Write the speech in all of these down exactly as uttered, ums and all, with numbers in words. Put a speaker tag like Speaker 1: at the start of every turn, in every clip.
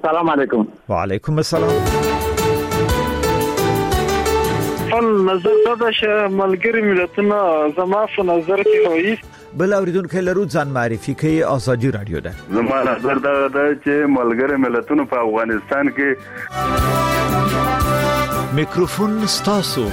Speaker 1: السلام علیکم.
Speaker 2: وعلیکم السلام.
Speaker 3: خپل نظر دا چې ملګری ملتونه زما په نظر کې وایي
Speaker 2: بل اوریدونکو لرو ځان معرفي کوي ازادي رادیو ده.
Speaker 4: زما نظر دا ده چې ملګری ملتونه په افغانستان کې
Speaker 2: میکروفون ستاسو.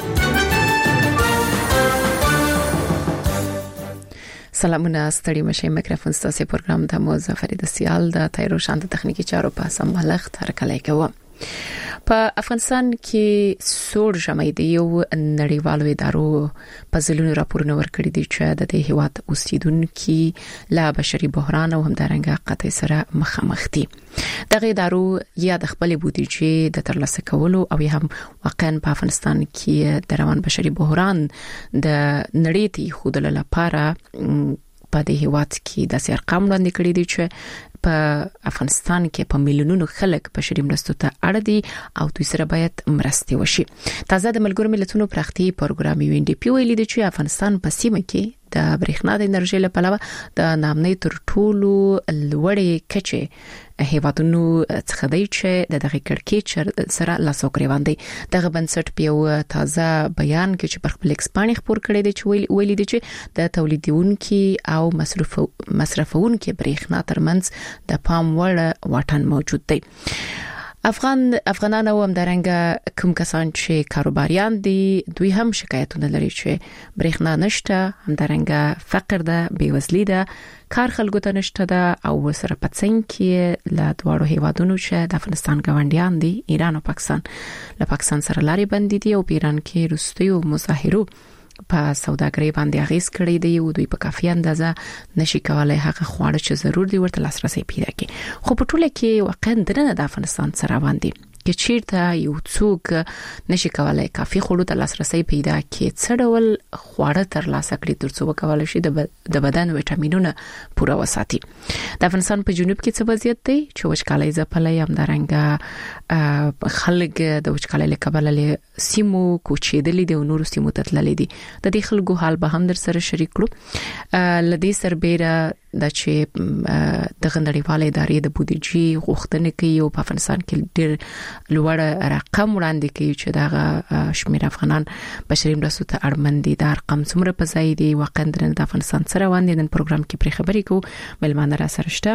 Speaker 5: سلامونه ستړي مشه. میکروفون ستاسو پروګرام د مظفر د سیال د تایرو شانت تخنیکی چارو په سمبالښت هرکلی کوم. په افغانستان کې سوړ ژمی دی یو نړیوالو ادارو په ځلونو راپورونه ورکړي دي چې د دې هیواد اوسیدونکو لا بشري بحران او همدارنګه قطع سره مخامخ دي. دغه ادارو یا د خپل بودیجې د ترلاسه کولو او هم واقعا په افغانستان کې د روان بشري بحران د نړۍ ته خودل لپاره په دې هیواد کې د ارقام وړاندې کړي دي چې په افغانستان کې په میلیونونو خلک بشري مرستو ته اړ دي او دوی سره باید مرستې وشي. تازه د ملګرو ملتونو پراختي پروګرام یو ان ډي پی ویلي دی چې افغانستان په سیمه کې د برېښنا د انرژي لپاره د نامنۍ تر ټولو لوړې کچې هیوادونو څخه دی چې د دغه کړکېچ سره لاسو کړی دی. دغه بنسټ په یو تازه بیان کې چې پر خپل ایکسپانی خبر کړی دی چې ویلي دی چې د تولیدونکو او مصرف مصرفونکو برېښنا ترمنځ د پام وړ واټن موجود دی. افغان افغانان او همدارنګه کوم کسان چې کاروباریان دي دوی هم شکایتونه لري چې برېښنا نشته، همدارنګه فقر ده، بیوزلی ده، کار خلکو ته نشته ده او سره پڅنګ کې له دواړو هیوادونو چې د افغانستان ګاونډیان دي ایران او پاکستان له پاکستان سره لارې بندي دي او په ایران کې روسیو مظاهرو په سوداګرۍ باندې اغیز کړی دی او دوی په کافي اندازه نشي کولای هغه خواړه چې ضرور دي ورته لاسرسي پیدا کړي. خو په ټوله کې واقعا درنه د افغانستان سره باندې کې چیرته یو څوک نشي کولای کافي خوړو ته لاسرسي پیدا کړي، څه ډول خواړه تر لاسه کړي ترڅو وکولای شي د بدن وټامینونه پوره وساتي. د افغانستان په جنوب کې څه وضعیت دی چې وچکالۍ ځپلې همدارنګه خلک د وچکالۍ له کبله له سیمو کوچېدلې دي او نور سیمو ته تللي دي. د دې خلکو حال به هم در سره شریک کړو. لدې سربېره د چې د غندړیواله ادارې د بودیجې غوښتنه کوي او په افغانستان کې ډېر لوړ رقم وړاندې کوي چې دغه شمیر افغانان بشري مرستو ته اړمن دي. دا رقم څومره په ځای دی واقعا د افغانستان سره باندې نن پروګرام کې پرې خبرې کوو. ملمانه را سره شته.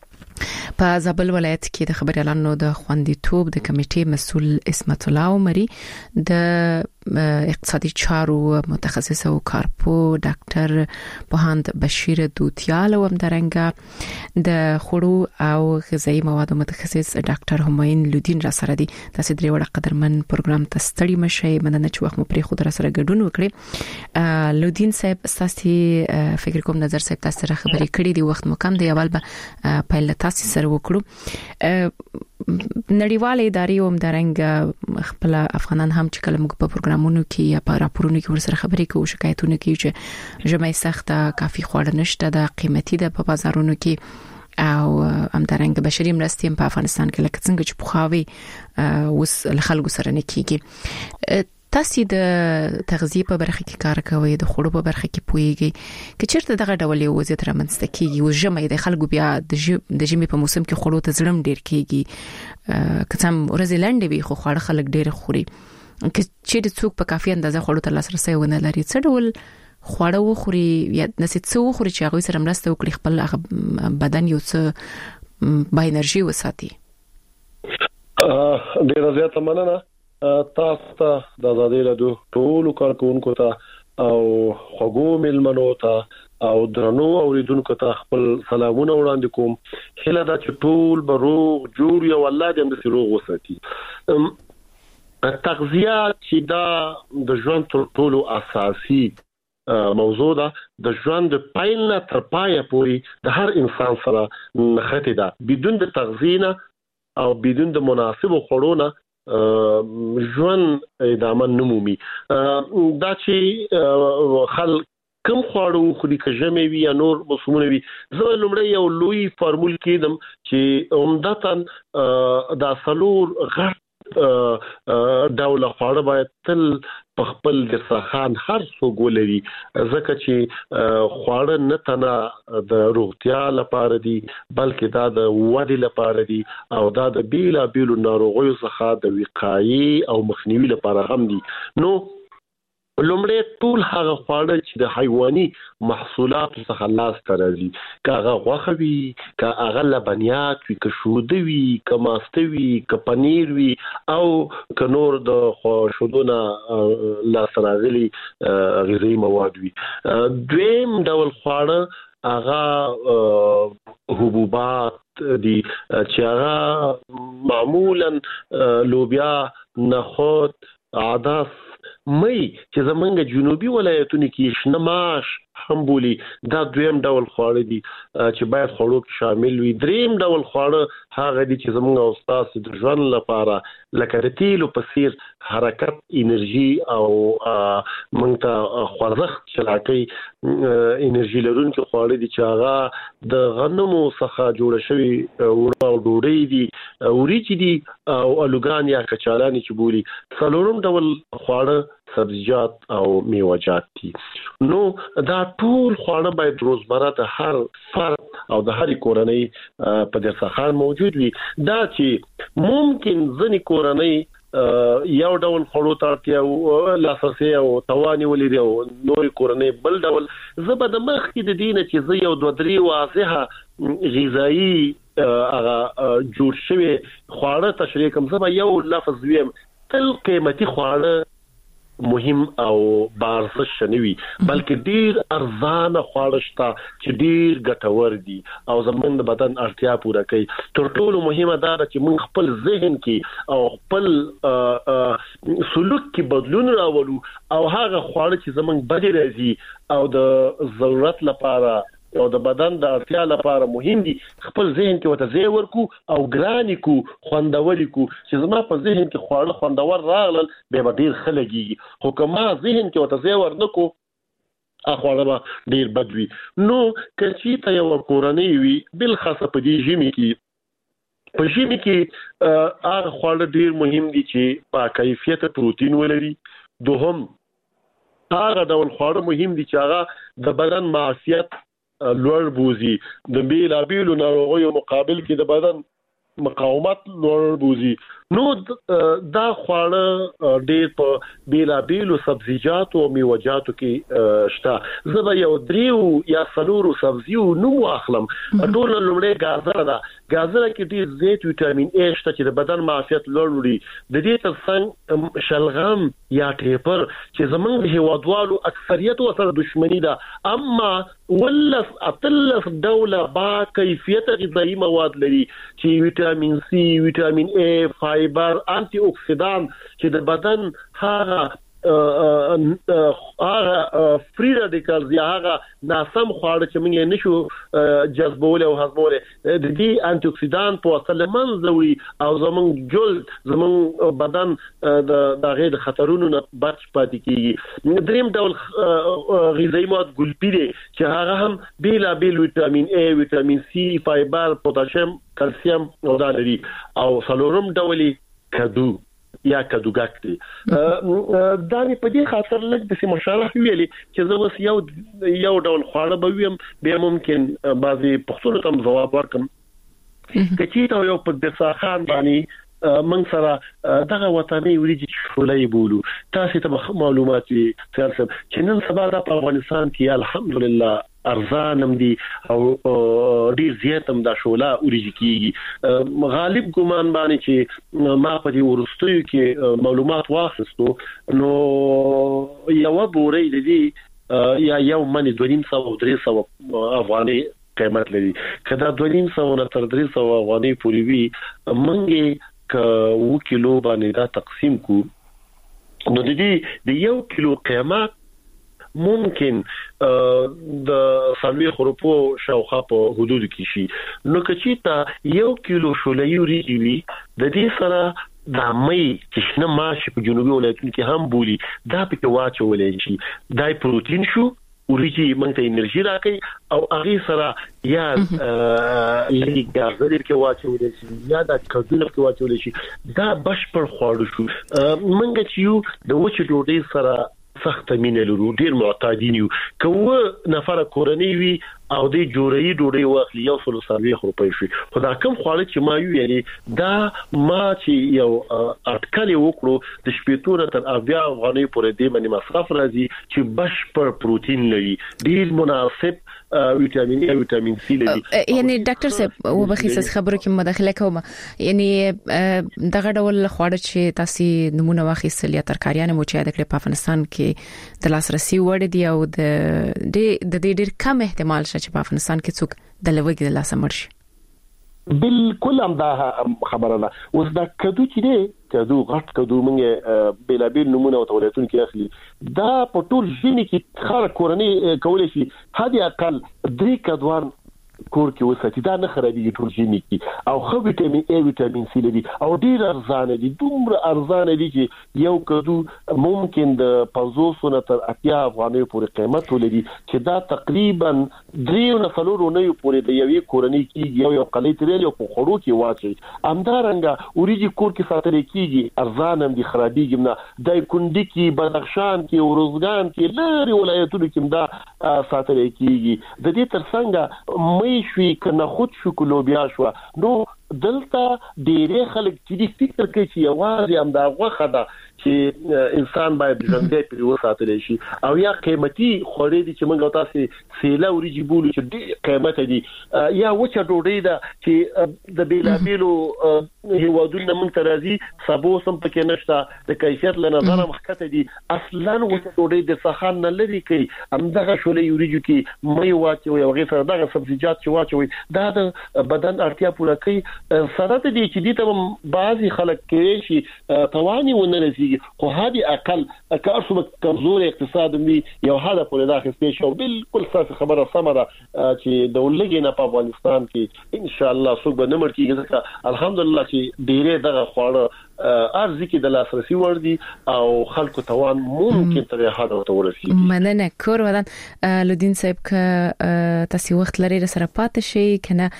Speaker 5: په زابل ولایت کې د خبريالانو د خوندیتوب د کمیټې مسول اسمت الله عمري، د اقتصادي چارو متخصص او کارپو ډاکټر پوهاند بشیر دوتیال او همدارنګه د خړو او غذایی موادو متخصص ډاکټر هماین لودین را سره دي. تاسو درې وړه قدرمن پروګرام ته ستړي مشئ. مننه چې وخت مو پرې خو در سره ګډون وکړي. لودین صاحب تاسو فکر کوم نظر صاحب تاسو سره خبرې کړې دي، وخت مو کم دی، اول به پایله تاسو سره وکړو. نړیواله ادارې هم درنګ خپل افغانان هم چې کله موږ په پروګرامونو کې یا په راپورونو کې ورسره خبرې کوو شکایتونه کوي چې ژمي سخته، کافي خواړه نشته، د قیمتي د په بازارونو کې او همدارنګه بشري مرستې په افغانستان کې لکه څنګه چې پخوي اوس له خلکو سره نه کیږي. تاسو د تغذیه په برخه کې کار کوئ، د خوړو په برخه کې پوهیږئ چې چیرته دغه ډول یو وضعیت رامنځته کیږي او ژمي د خلکو بیا د ژمي په موسم کې خوړو ته زړم ډیر کیږي، که څم ورځې لنډې وي خو خواړه خلک ډیر خوري، که چیرته څوک په کافي اندازه خوړو ته لاسرسي ونه لري څه ډول خواړه وخوري یا نسې څه وخوري چې هغه سره مرسته وکړي خپل بدن یو څه با انرژي وساتي.
Speaker 6: ډیر زیاته مننه تاسو ته د آزادۍ رادیو ټول کارکونکو ته او خوږو ملمنو ته او درنو اوریدونکو ته خپل سلامونه وړاندې کوم. هله دا چې ټول به روغ جوړ یو الله دې هم روغ وساتي. تغذیه چې دا د ژوند تر ټولو اساسي موضوع ده، د ژوند د پایل نه تر پایه پورې د هر انسان سره نښته ده. بدون د تغذیه او بدون د مناسب خوړو نه ژوند ادامه نمومي. دا چې خلک کم خواړو خو دې کژمې وي یا نور موسمونه وي، زه لومړی یو لوی فارمول کېدم چې عمدتاً دا څلور غټ ډول خواړه باید تل په خپل دسترخوان هر څوک ولري، ځکه چې خواړه نه تنه د روغتیا لپاره دي بلکې دا د ودې لپاره دي او دا د بیلا بیلو ناروغیو څخه د وقایې او مخنیوي لپاره هم دي. نو لومړی ټول هغه خواړه چې د حیواني محصولاتو څخه لاس ته راځي، که هغه غوښه وي، که هغه لبنیات وي، که شوده وي، که ماسته وي، که پنیر وي او که نور د شودو نه لاسته راغلي غذایي مواد وي. دویم ډول خواړه هغه حبوبات دي چې هغه معمولا لوبیا، نخود، عدس، مې چې زمونږ جنوبي ولایتونو کې شنه ماش هم بولی، دا دویم ډول خواړه دي چې باید خوړو کې شامل وي. دریم ډول خواړه هغه دي چې زمونږ او ستاسو د ژوند لپاره لکه د تیلو په څیر حرکت، انرژي او موږ ته خوځښت چلاکي انرژي لرونکي خواړه دي چې هغه د غنمو څخه جوړ شوي وړه او ډوډۍ دي، وریجې دي او الوګان یا کچالانې چې بولی. څلورم ډول خواړه سبزیجات او میوه‌جات دي. نو دا ټول خواړه باید روزمره د هر فرد او د هر کورنۍ په دسترخوان موجود وي. دا چې ممکن ځینې کورنۍ یو ډول خوړو ته اړتیا لاسرسي او توان ولري او نور کورنۍ بل ډول. زه به د مخکې د دینه چې زه یو دوه درې واضحه غذایی هغه جوړ شوی خواړه تشریح کوم. زه به یو لفظ ویم، تل قیمتي خواړه مهم او بارزش نه وي بلکې ډیر ارزانه خواړه شته چې ډیر ګټور دي او زموږ د بدن اړتیا پوره کوي. تر ټولو مهمه دا ده چې موږ خپل ذهن کې او خپل سلوک کې بدلون راوړو او هغه خواړه چې زموږ بدن راځي او د ضرورت لپاره او د بدن د اړتیا لپاره مهم دي، خپل ذهن کې وته ځای ورکو او ګرانی کو خوندوري کو چې زما په ذهن کې خواړه خوندور راغلل به به ډیر خلګي، خو کما ذهن کې وته ځای ورنکو اخواړه به ډیر بدوي. نو کچې ته یو کورنۍ وي بل خاصه په دې ژمي کې په ژمي کې هغه خواړه ډیر مهم دي چې په کیفیت پروتین ولري. دوهم هغه ډول خواړه مهم دي چې هغه د بدن معافیت لوړ بوزي، د بیلا بیلو ناروغیو مقابل کې د بدن مقاومت لوړ بوزي. نو دا خواړه ډېر په بیلا بیلو سبزیجاتو او میوه‌جاتو کې شته. زه به یو دریو یا څلورو سبزیو نوم واخلم. ټول لومړی ګازره ده. ګازره کې ډېر زیات ویټامین ای شته چې د بدن معافیت لوړ وړي. د دې ترڅنګ شلغم یا ټیپر چې زمونږ د هیوادوالو اکثریت ورسره دښمني ده، اما ولس اتلس ډوله با کیفیت غذایی مواد لري چې ویټامین سی، ویټامین ای، فایبر، انټي اکسیدان چې د بدن هغه هغه فری رادیکالز یا هغه ناسم خواړه چې موږ یې نشو جذبول او هضمول د دې انټي اکسیدان په وسیله منځ وړي او زموږ جلد زموږ بدن د دغه د خطرونو نه بچ پاتې کیږي. دریم ډول غذایی مواد ګلپي دي چې هغه هم بیلا بیل ویټامین ای، ویټامین سی، فایبر، پوتاشیم، کلسیم او دا لري. او څلورم ډول کدو یا کدوګک دي. دا نه په دې خاطر لږ د سیمه شارح ویلي چې زه اوس یو یو ډول خواړه به ویم، بیا ممکن بعضي پښتون ته جواب ورکم. کچې ته یو په دسترخوان باندې من سره دغه وطني وریجې شولې بولو، تاسو ته معلومات وي چې نن سبا د افغانستان کې الحمدلله ارزانم دي او ډیر زیات هم دا شوله وریجې کیږي. غالب ګمان باندې چې ما په دې ورستیو کې معلومات واخیستو نو یو بورې د دې یا یو منی دوه نیم سو او درې سو افغاني قیمت لري. کدا دوه نیم سو نه تر درې سو افغاني پورې وي منګي ک و کیلو باندې دا تقسیم کو نو د دې د یو کیلو قیمت ممکن د سلوي خروپو شاوخوا په حدود کې شي. نو کچې ته یو کیلو شولې وریجې وي د دې سره د مې چې شنه ماش په جنوبي ولایتونو کې هم بولی دا پکې واچولې شي. دا پروتین شو وريجي موږ ته انرژي راکړي او هغه سره یا لږ ګاز کې واچول شي یا د کډونه کې واچول شي دا بشپړ خواړه شو. موږ چې یو د وچ ډوډۍ سره سخت مینه لرو ډیر معتادین یو کوه نفر کورنۍ وي او د جوړې ډوډۍ واخلي یو سل سروي روپۍ شي خدا کوم خواړه چې ما یو یعنی دا ما چې یو اټکل وکړو د شپېتونه تر اویا افغانۍ پورې د باندې مصرف راځي چې بشپړ پروتین لري ډیر مناسب ویټامین ای ویټامین سی لري.
Speaker 5: یعنی ډاکټر صاحب وبخښه خبرو کې مداخله کوم یعنی دغه ډول خواړه چې تاسو نمونه واخیستل یا ترکاریان مو چې د کړ په افغانستان کې د لاسرسي وړ دي او د د دې ډیر کم احتمال چې په افغانستان کې څوک د لوګي د لاسه مرشي.
Speaker 6: بالکل هم دا خبره ده. اوس دا کدو چې دی کدو غټ کدو موږ بلابل نمونه او تولید کې اخلي دا په ټول ژوند کې خار کورنۍ کولای شي هدي اقل درې کدوان کور کې وساتي دا نه خرابېږي ټول ژوند کې او خو ویټامین ای ویټامین سی لري او ډیر ارزانه دي دومره ارزانه دي چې یو کدو ممکن د پنځوس نه تر اتیا افغانۍ پورې قیمت ولري چې دا تقریبا درې نه څلور نه پورې د یوې کورنۍ کې یو یو قلې ترې یو په خړو کې واچي امدارنګه وريجي کور کې ساتل کېږي ارزانه دي خرابېږي نه د کندي کې بدخشان کې ورزګان کې لري ولایتونو کې دا ساتل کېږي د دې ترڅنګ شوي کنه خود شو کلوبیا شو نو دلته ډېر خلک چې فکر کوي چې یوازې هم دا غوخه ده چې انسان باید ژوندۍ پرې وساتل شي او یا قیمتي خوري دي چې موږ تاسو سیلا وريجي بولو چې ډېر قیمت دي یا وچه ډوډۍ ده چې د بیلابیلو هیوادونو موږ ترازی سبو سم پکې نشته د کیفیت له نظر مخکته دي اصلا وچه ډوډۍ د سخان نه لري کوي همدغه شولې وريجو کې مې واچوي او غیر دغه سبزیجات چې واچوي دا د بدن اړتیا پوره کوي سره دي چې دي ته بعضي خلک کې شي تواني ونه رسي خو هدي اقل کارسو کمزور اقتصاد می یو هدا په داخل کې شو بالکل څه خبره سمره چې د ولګي نه په افغانستان کې ان شاء الله څوک به نمبر کېږي ځکه الحمدلله چې ډیره دغه خواړه ارزي کې د لاسرسي ور دي او خلکو توان ممکن تر هدا ورسي.
Speaker 5: مننه کور ودان لودین صاحب ک تاسو وخت لري سره پات شي کنه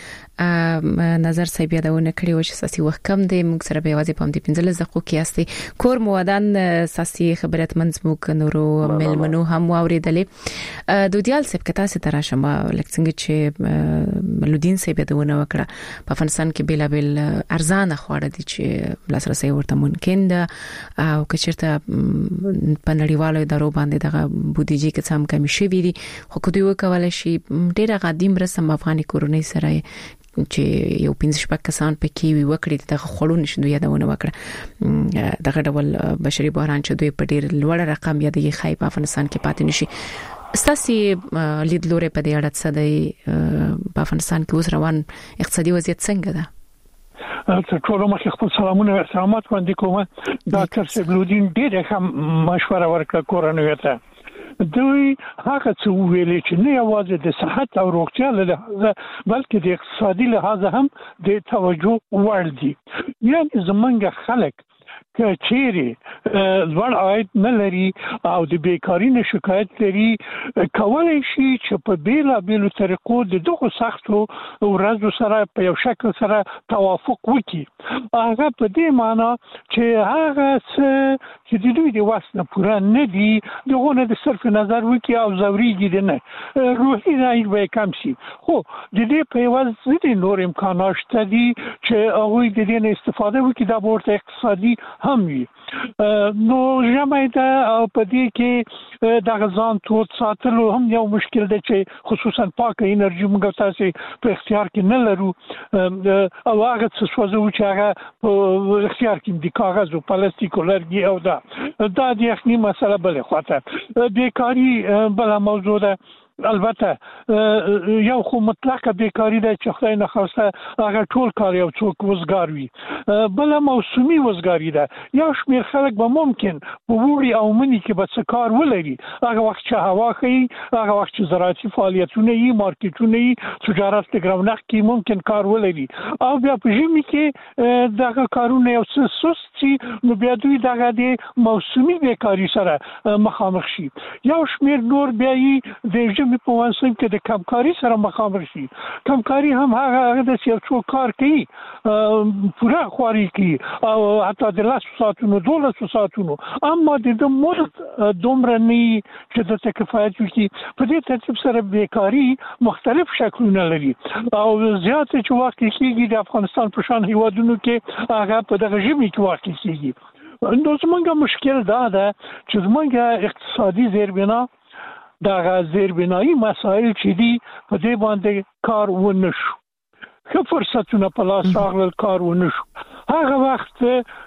Speaker 5: نظر صاحب یادونه کړی و چې تاسو وخت کم دی موږ سره به واځي پام دي پنځل زقو کې استي کور مودان ساسي خبرت منځمو نورو ملمنو هم اوریدلې دودیال صاحب کتا سي ترا شمه لکڅنګ چې لودین صاحب یادونه وکړه په افغانستان کې بلابل ارزانه خواړه دي چې لاسرسي ورته ممکن ده او کچرته په نړیوالو ادارو باندې دغه بودیجې کې څم کمی شوی دي خو کدی وکول شي ډیره قدیم رسم افغاني کورونی سره چې یو پنځه شپږ کسان پکې وی وکړي دغه خړو نشو یادونه وکړه دغه ډول بشري بحران چې دوی په ډیر لوړ رقم یادې خای په افغانستان کې پاتې نشي ستاسي لیدلوري په دې اړه څه دی په افغانستان کې اوس روان اقتصادي وضعیت څنګه ده؟
Speaker 1: ټول مخکې خپل سلامونه او احترامات وړاندې کوم ډاکټر سیبلودین ډېر هم مشوره ورکړه کورنۍ ته دوی هغه څه ویلي چې نه یوازې د صحت او روغتیا لپاره بلکې د اقتصادي لحاظ هم د توجه وړ دي یعنی زمونږ خلک که چیرې ځوړ عاید نه لري او د بیکاری نه شکایت لري کولای شي چې په بیلا بیلو طریقو د دغه سختو ورځو سره په یو شکل سره توافق وکړي هغه په دې معنی چې هغه چې د دوی د واسطه پوره نه دي دغه نه د صرف نظر وکړي او زوريږي دي نه روحي رنج به کم شي خو د دې په واسطه د نور امکانات شته دي چې هغه د دې نه استفاده وکړي د ورته اقتصادي هم وي نو جمعه ده او په دې کې د غزان توت ساتلو هم یو مشکل دی چې خصوصا پاکه انرژي موږ تاسو په اختیار کې نه لرو او هغه څه سوځو چې هغه په اختیار کې د کاغذ او پلاستیک لرګي او دا دا د یخني مسله بل خاطر بیکاری بل موضوع ده البته یو خو مطلقه بیکاری ده چې خدای نه خواسته هغه ټول کار یو څوک وزګار وي، بل موسمي وزګاری ده. یو شمیر خلک به ممکن په وړي او منی کې به څه کار ولري، هغه وخت چې هوا ښه هغه وخت چې زراعتي فعالیتونه یې مارکیټونه یې تجارت تګرونخ کې ممکن کار ولري، او بیا په ژمي کې دغه کارونه یو څه سست شي، نو بیا دوی دغه د موسمي بیکاری سره مخامخ شي. یو شمیر نور بیا یې د ژمي په موسم کې د کمکاري سره مخامخ شي. کمکاري هم هغه د یو څو کار کوي پوره خواري کوي او حتی د لاس ساعتونو دولس ساعتونو، اما د مدت دومره نه چې د کفایت وکړي. په دې ترتیب سره بیکاری مختلف شکلونه لري او زیات چې وخت کېږي د افغانستان په شان هیوادونو کې هغه په دغه ژمي کې وخت کېږي. نو زمونږ مشکل دا ده چې زمونږ اقتصادي زیربنا دغه زیربنایی مسایل چې دي په دې باندې کار ونه شو، ښه فرصتونه په لاس راغلل کار ونه شو. هغه وخت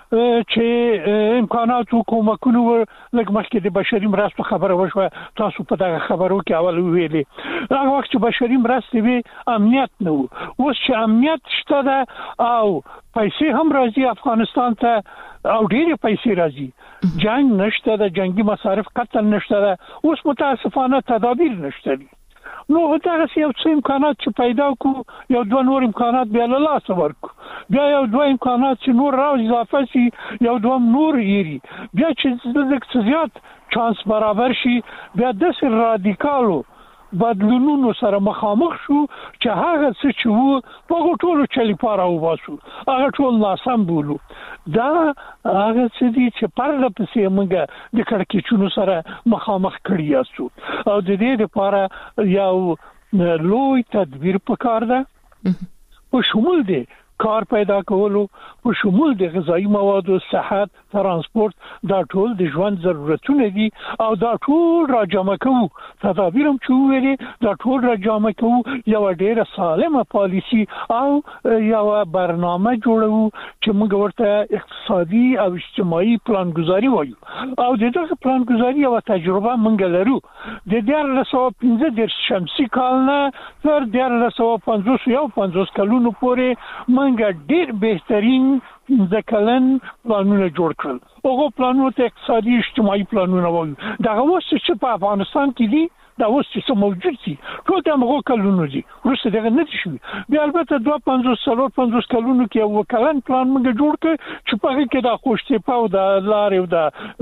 Speaker 1: چې امکانات او کومکونه لږ مخکې د بشري مرستو خبره وشوه، تاسو په دغه خبرو کې اول ویلې هغه وخت چې بشري مرستې وي امنیت نه و. اوس چې امنیت شته ده او پیسې هم راځي افغانستان ته او ډېرې پیسې راځي، جنگ نشته ده، جنگي مصارف قطعا نشته ده، اوس متاسفانه تدابیر نشته دي. نو دغه یو څه امکانات چې پیدا کو، یو دوه نور امکانات بیا له لاسه ورکو، بیا یو دوه امکانات چې نور را اضافه شي، یو دوه نور یری، بیا چې د زیات چانس برابر شي، بیا د سر رادیکالو بدلونونو سره مخامخ شو چې هغه څه چې وو په ټولو چلی پاره وباسو، هغه ټول ناسم بولو. دا هغه څه دي چې پرله پسې موږ د کړکېچونو سره مخامخ کړي یاسو، او د دې لپاره یو لوی تدبیر پکار ده په شمول دی کار پیدا کولو، په شمول د غذایی موادو، صحت، ترانسپورت، دا ټول د ژوند ضرورتونه دي او دا ټول را جمع کوو. تدابیر هم چې ویلي دا ټول را جمع کوو، یو ډېره سالمه پالیسی او یو برنامه جوړو چې موږ ورته اقتصادي او اجتماعي پلانګذاري وایو. او د دغه پلانګذاري یو تجربه موږ لرو د دیارلس سوه پنځه دېرش شمسي کال نه تر دیارلس سوه پنځوس یو پنځوس کلونو پورې موږ ډېر بهترین پنځه کلن پلانونه جوړ کړل. هغه پلانونه ته اقتصادي اجتماعي پلانونه وایو. دغه اوس چې په افغانستان کې دي دا اوس چې موجود دي ټول د هغو کلونو دي، وروسته دغه نه دي شوي. بیا البته دوه پنځوس څلور پنځوس کلونو کې یو کلن پلان موږ جوړ کړ چې په هغې کې د خوشتېپه او د لارې او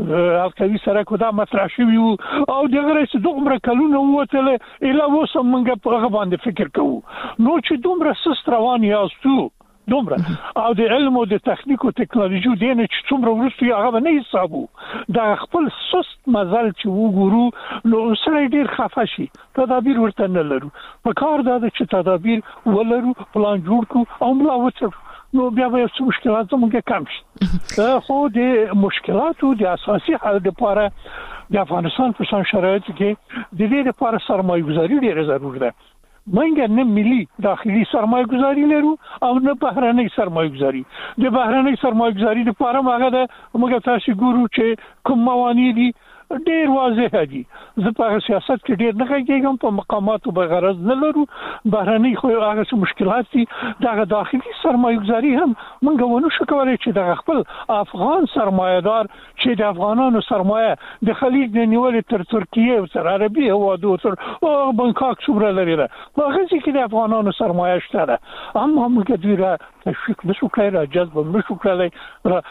Speaker 1: د حلقوي سړک دا مطرح شوي وو، او دغه رئیس دومره کلونه ووتله ایله اوس هم موږ په هغه باندې فکر کوو. نو چې دومره سست روان یاستو دومره او د علم او د تخنیک او ټکنالوژي د نه چې څومره ورسته هغه نه حسابو دا خپل سست مزل چې وګورو نو سره ډیر خفه شي. تدابیر ورته نه لرو، په کار دا چې تدابیر ولرو، پلان جوړ کو او ملا وڅ نو بیا به څه مشکلات زموږه کم شي. خو د مشکلاتو د اساسي حل لپاره د افغانستان په شان شرایطو کې د دې لپاره سرمایه گذاري ډیره ضروري ده. منګه نه ملي داخلي سرمایه گذاري لرو او نه بهرنۍ سرمایه گذاري. د بهرنۍ سرمایه گذاري لپاره هغه د موږ تاسو ګورو چې کوم موانع دي ډیر واضح دي. زه په سیاست کې ډیر نه کېږم، په مقاماتو به غرض نه لرو. بهرنۍ خو هغه څه مشکلات دي، دغه داخلي سرمایه گذاري هم موږ ونه شو کولای چې دغه خپل افغان سرمایه‌دار چې د افغانانو سرمایه د خلیج نه نیولې تر ترکیه او تر عربي هوادو تر بانکاک څومره لري ده، هغه چې د افغانانو سرمایه شته ده، اما موږ دوی را تشویق نشو کړی، را جذب نشو کړی.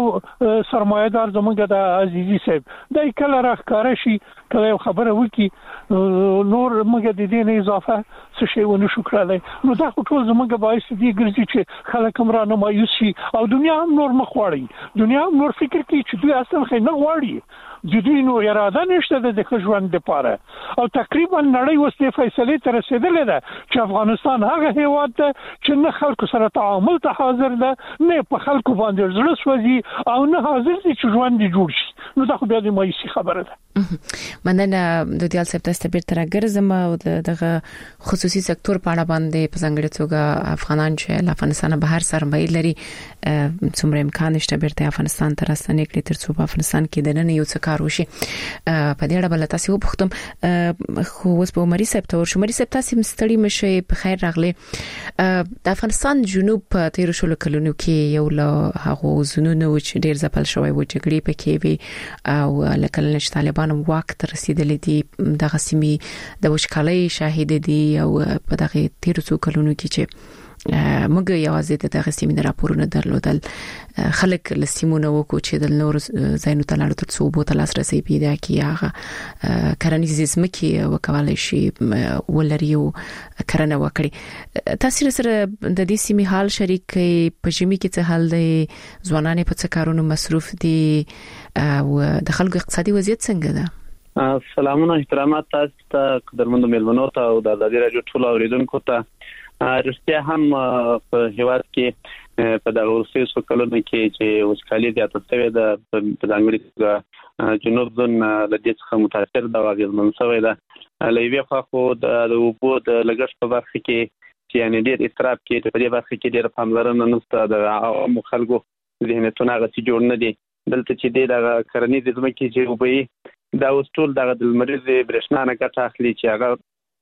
Speaker 1: یو سرمایه‌دار زموږ د عزیزي صاحب د کله راخاره شي کله یو خبره وکي نور موږ د دې نه اضافه څه شی ونه شو کړلی. نو دا ټول زموږ باعث دي ګرځي چې خلک هم را نه مایوس شي او دنیا هم نور مخ واړي، دنیا هم نور فکر کوي چې دوی اصلا خې نه غواړي، د دوی نو اراده نشته د ښه ژوند لپاره. او تقریبا نړۍ اوس د فیصلې ته رسېدلې ده چې افغانستان هغه هیواد ده چې نه خلکو سره تعامل ته حاضر ده، نه په خلکو باندې زړه سوځي او نه حاضر دي چې ژوند جوړ شي. نو دا خو بیا د مایوسي خبره ده.
Speaker 5: مننه د دیال صاحب تاسو به تر ګرځم او دغه خصوصي سکتور په اړه باندې په ځانګړي توګه افغانان چې له افغانستان بهر سرمایه لري څومره امکان شته بیرته افغانستان ته راستنې کړي تر څو په افغانستان کې د نن یو څه کار وشي. په دې اړه بل تاسو وپوښتم خو اوس په عمري صاحب ته ورشم. عمري صاحب تاسو مستړي مشه په خیر راغلي. د افغانستان جنوب په تیر شلو کلونو کې یو له هغه زونونو چې ډیر ځپل شوی و جګړې پکې وي او لکه چې طالبان واک ته رسیدلې دي دغه سیمې د وشکالۍ شاهد دي او په دغه تیر څو کلونو کې چې موږ یوازې د دغه سیمې راپورونه درلودل خلک لسیمونه وکړو چې د نور زینو تلاړو تر څو بوتل لاسرسي پیدا کړي هغه کرنیزې ځمکې وکولای شي ولریو کرنه وکړي. تاسو سره د دې سیمې حال شریک په جمی کې څه حال دی ځوانان په څه کارونو مصروف دي او د خلکو اقتصادي وضعیت څنګه ده؟
Speaker 3: سلامونه احترامات تاسو ته قدرمنو ملمنو ته او د ازادي رادیو ټول اوریدونکو ته. رښتیا هم په هیواد کې په دغه ورسېسو کلونو کې چې وسکالي زیاته شوې ده په ځانګړي توګه جنوب زون له دې څخه متاثر ده او اغېزمن شوی ده. له یوې خوا خو د اوبو د لګښت په برخه کې چې یعنې ډېر اضطراب کې په دې برخه کې ډېر پاملرنه نشته د عوامو خلکو ذهنیتونه هغسې جوړ نه دي. دلته چې دی دغه کرنیزې ځمکې چې اوبه دا اوس ټول دغه د لمریزې برېښنا نه ګټه اخلي چې هغه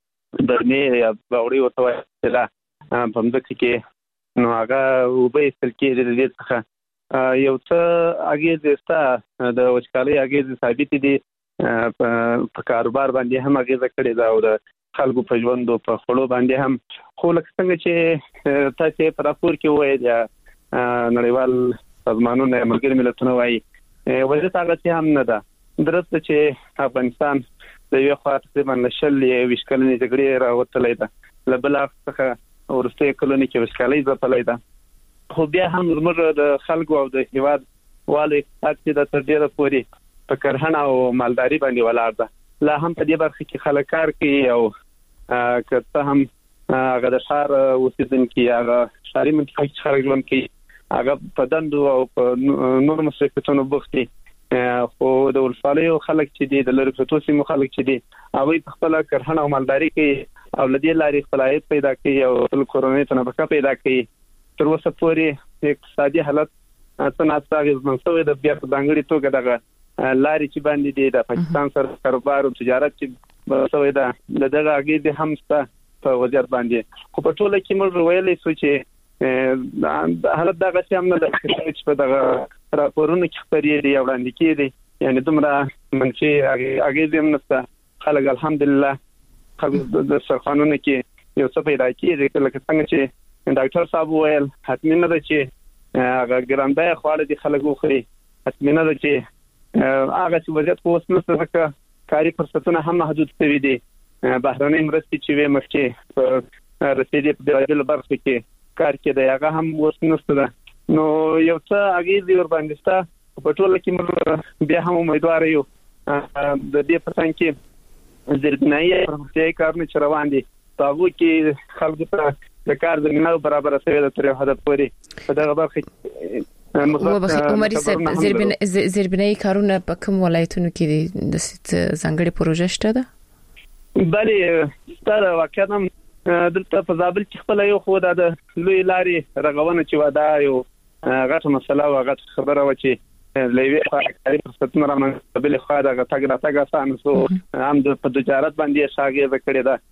Speaker 3: برنې یا باوري ورته وایي چې دا په مځکه کې نو هغه اوبه ایستل کېږي د دې څخه یو څه اغېزې شته د وچکالۍ اغېزې ثابتې دي په کاروبار باندې هم اغېزه کړې ده او د خلکو په ژوند او په خوړو باندې هم. خو لکه څنګه چې تاسو په راپور کې وایي یا نړیوال سازمانونه ملګري ملتونه وایي وضعیت هغه هم نه ده. درسته چې افغانستان د یو خوا تقریبا شل ویشت کلنې جګړې راوتلې ده له بل څخه ورسته کلونی کې وسکالۍ ځپلې ده. خو بیا هم زموږ د خلکو او د هیواد والو اقتصاد چې د تر ډیره پورې په کرهڼه او مالداري باندې ولاړ ده. لا هم په دې برخه کې خلک کار کوي او که هم هغه د ښار اوسیدونکي هغه ښاري منطقه کې خلک ژوند کوي هغه په دندو او په نور مصرفاتونو بوخت دي. خو د ولسوالیو خلک چې دي د لری پروتو سیمو خلک چې دي هغه په خپل کرهڼه او مالداري کې او لدی لاري خپل عاید پیدا کوي او خپل کورنۍ ته نفقه پیدا کوي. تر اوسه پورې اقتصادي حالت څنګه تاسو منځوي د بیا په ځانګړي توګه دغه لاري چې باندې دي د پاکستان سره کاروبار او تجارت چې سوي ده دغه اگې هم ستا په وضعیت باندې. خو په ټوله کې موږ ویلې سو چې حالت دغه څه هم نه ده چې په دغه راپورونو کې خبرې دي وړاندې کېدي یعنی دومره منفي اغېز هم نشته. خلک الحمدلله خلک د سرخانونو کې یو څه پیدا کېږي لکه څنګه چې ډاکټر صاحب ویل حتمي نه ده چې هغه ګرانبیه خواړه دي خلک وخوري. حتمي نه ده چې هغه چې وضعیت خو اوس نشته ځکه کاري فرصتونه هم محدود شوي دي. بهرنۍ مرستې چې وې مخکې په رسېدې په بېلابېلو برخو کې کار کېدی هغه هم اوس نشته ده. نو یو څه اغېزې ورباندې شته. په ټوله کې موږ بیا هم امیدوار یو د دې په څنګ کې زیربنایي پرمختیایي کارونه چې روان دي په هغو کې خلکو ته د کار زمینه برابره شوې ده تر یو حده پورې په دغه برخه کې.
Speaker 5: عمري صاحب زیربنایي کارونه په کوم ولایتونو کې دي د ځانګړي پروژه شته ده؟
Speaker 3: بلې ستاره واقعا دلته په زابل کې خپل یو خو د لوی لارې رغونه چې ودا یو غټه مسله او غټه خبره و چې لوی کاري فرصتونه رامنځته بل خو دا غټه غټه اسانه سو هم د تجارت باندې شاګرد کړی دا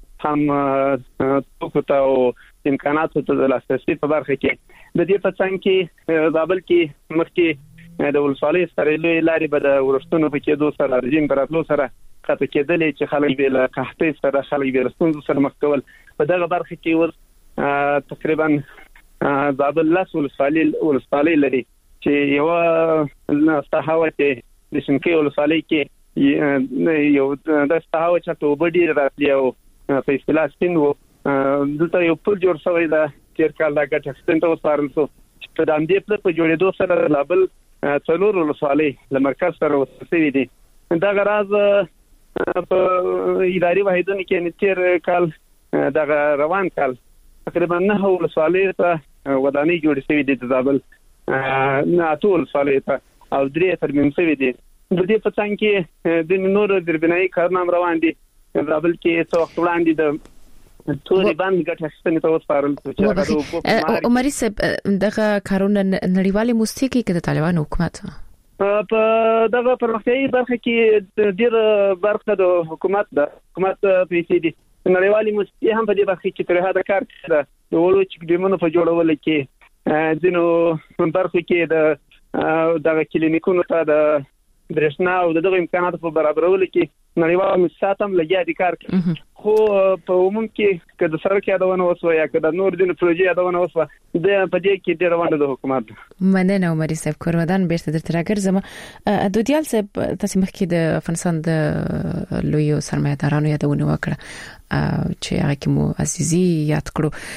Speaker 3: هم توکو او امکاناتو ته د لاسرسي په برخه کې د دې په څنګ کې زابل کې مخکې د ولسوالۍ سره لوی لارې به د ورستونو په کې دوه سره رژیم براتلو سره کته کېدلې چې خلک به له قحطۍ سره خلک به رسونځ سره مخ کول. په دغه برخه کې ور تقریبا زابل لاس ولسوالۍ ولسوالۍ لري چې یو صحاوه کې د شنکې ولسوالۍ کې یو د صحاوه چې ته وبډي راتلی او په اصطلاح سپین وو دلته یو پل جوړ شوی دا تیر کال دا ګټه اکسنټ وسپارل شو چې د دې په جوړېدو سره لابل څلور ولسوالۍ له مرکز سره وسوي دي. دا غراض په اداري واحدونو کې تیر کال دا روان کال تقریبا نه ولسوالۍ ته ودانۍ جوړې شوې دي د زابل نه ټول ولسوالۍ ته او درې ترمیم شوې دي. د دې په څنګه کې د نورو دربنایي کارنامې روان دي بل کې څو وخت وړاندې د توري باندې ګټه اخیستنې ته وسپارل چې
Speaker 5: عمري صاحب دغه کارونه نړیوالې موسیقي کې د طالبان حکومت
Speaker 3: په دغه پرمختیايي برخه کې ډېر برخه د حکومت د حکومت پیسې دي نړیوالې موسیقي هم په دې برخه کې تر هغه کار کوي د ولو چې ډیمونو په جوړول کې ځینو برخه کې د دغه کلینیکونو ته د برښنا او دغه امکاناتو په برابرولو کې نړیوال مساعدت هم لګیا دي کار کوي خو په عموم کې که د سرک یادونه وسو یا که د نور دین پروژې یادونه وسو د په دې کې ډېر روانه د حکومت
Speaker 5: مننه عمري صاحب کورودان بیرته درته راګرځم دودیال صاحب تاسو مخکې د افغانستان د لوی سرمایه‌دارانو یادونه وکړه چې هغه کې مو عزیزي یاد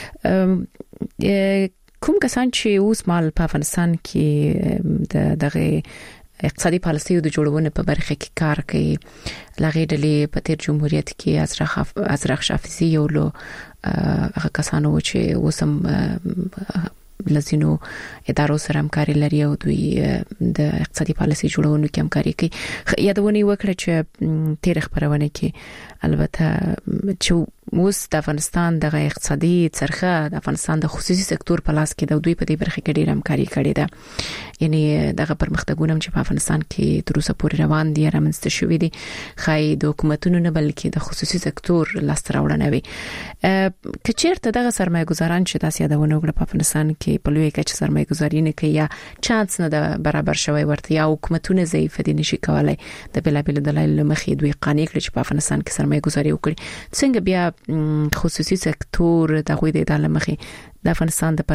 Speaker 5: کړو کوم کسان چې اوس مال په افغانستان کې د دغه اقتصادي پالیسیو د جوړونې په برخه کې کار کوي لغې ډلې په تیر جمهوریت کې ازرخ ازرخ شافعي یو له هغه کسانو چې وسم لزینو ادارو سره همکاري لري او دوی د اقتصادي پالیسي جوړونې کې همکاري کوي یادونه وکړه چې تیر خبرونه کې البته چې موږ د افغانستان د اقتصادي څرخه د افغانستان د خصوصي سکتور په لاس کې د دوی په دې برخه کې ډېر همکاري کړې ده یعنی دغه پرمختګونه چې په افغانستان کې تر اوسه پورې روان دي رامنځته شوې دي خای د حکومتونو نه بلکې د خصوصي سکتور لاس راوړنه وي کچېرته دغه سرمایه‌ګزاران چې تاسو یادونه وکړه په افغانستان کې په لوی کچه سرمایه‌ګزاري نه کوي یا چانس نه د برابر شوی ورته یا حکومتونه ضعیف دي نشي کولای د بلابل دلایل مخې دوی قانع کړي چې په افغانستان کې سرمایه‌ګزاري وکړي څنګه بیا خصوصي سکتور د غوي د ادارې مخې د افغانستان د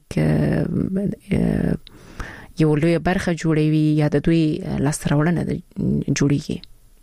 Speaker 5: پرمختګ یو لوی برخه جوړوي یا د دوی لاستراوړنه جوړیږي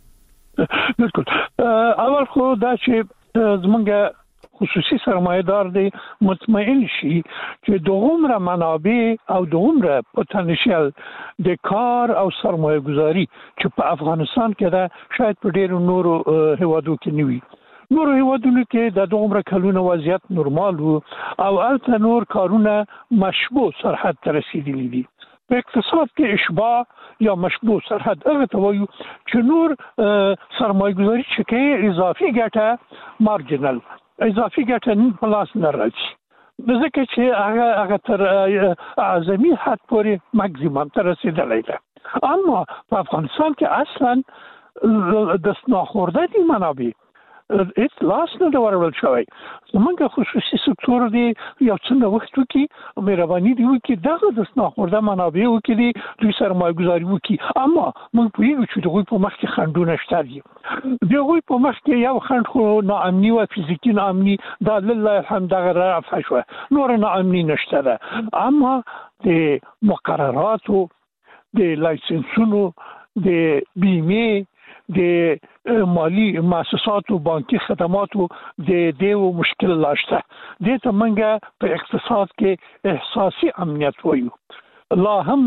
Speaker 1: بالکل اول خو دا چې زمونږ خصوصي سرمایه‌دار دی مطمئن شي چې د عمر منابع او د عمر پوتنشل د کار او سرمایه‌ګزاري چې په افغانستان کې دا شاید په ډېرو نورو هیوادو کې نه وي نور هیوادونو کې د دومره کلونو وضعیت نورمال وو او البته نور کارونه مشبوع سرحد ته رسیدلي دي په اقتصاد کې اشباع یا مشبوع سرحد هغه ته وایو چې نور سرمایه‌ګزاري چې کې اضافي ګټه مارجنل اضافي ګټه په لاس نه راځي ځکه چې هغه هغه تر اعظمي حد پورې ماکسیمم ته رسیدلی ده اما په افغانستان کې اصلا د سناخورده دي منابع اټ لاس نه ورول شوی زمونږ خصوصي سکتور دی یو څنګه وخت وکي مهرباني دی وکي دغه د سناخورده منابع وکي دوی سرمایه‌ګزاري وکي اما موږ پوهیږو چې دغه په مخ کې خنډونه شته دي دغه په مخ کې یو خنډ خو ناامني او فزیکی ناامني دا لله الحمد دغه رافع شو نور ناامني نشته ده اما د مقرراتو د لایسنسونو د بیمه د مالی مؤسساتو بانکي خدماتو د دیو مشکل لاشته د ته منګه په اقتصاد کې احساسي امنیت وایو لا هم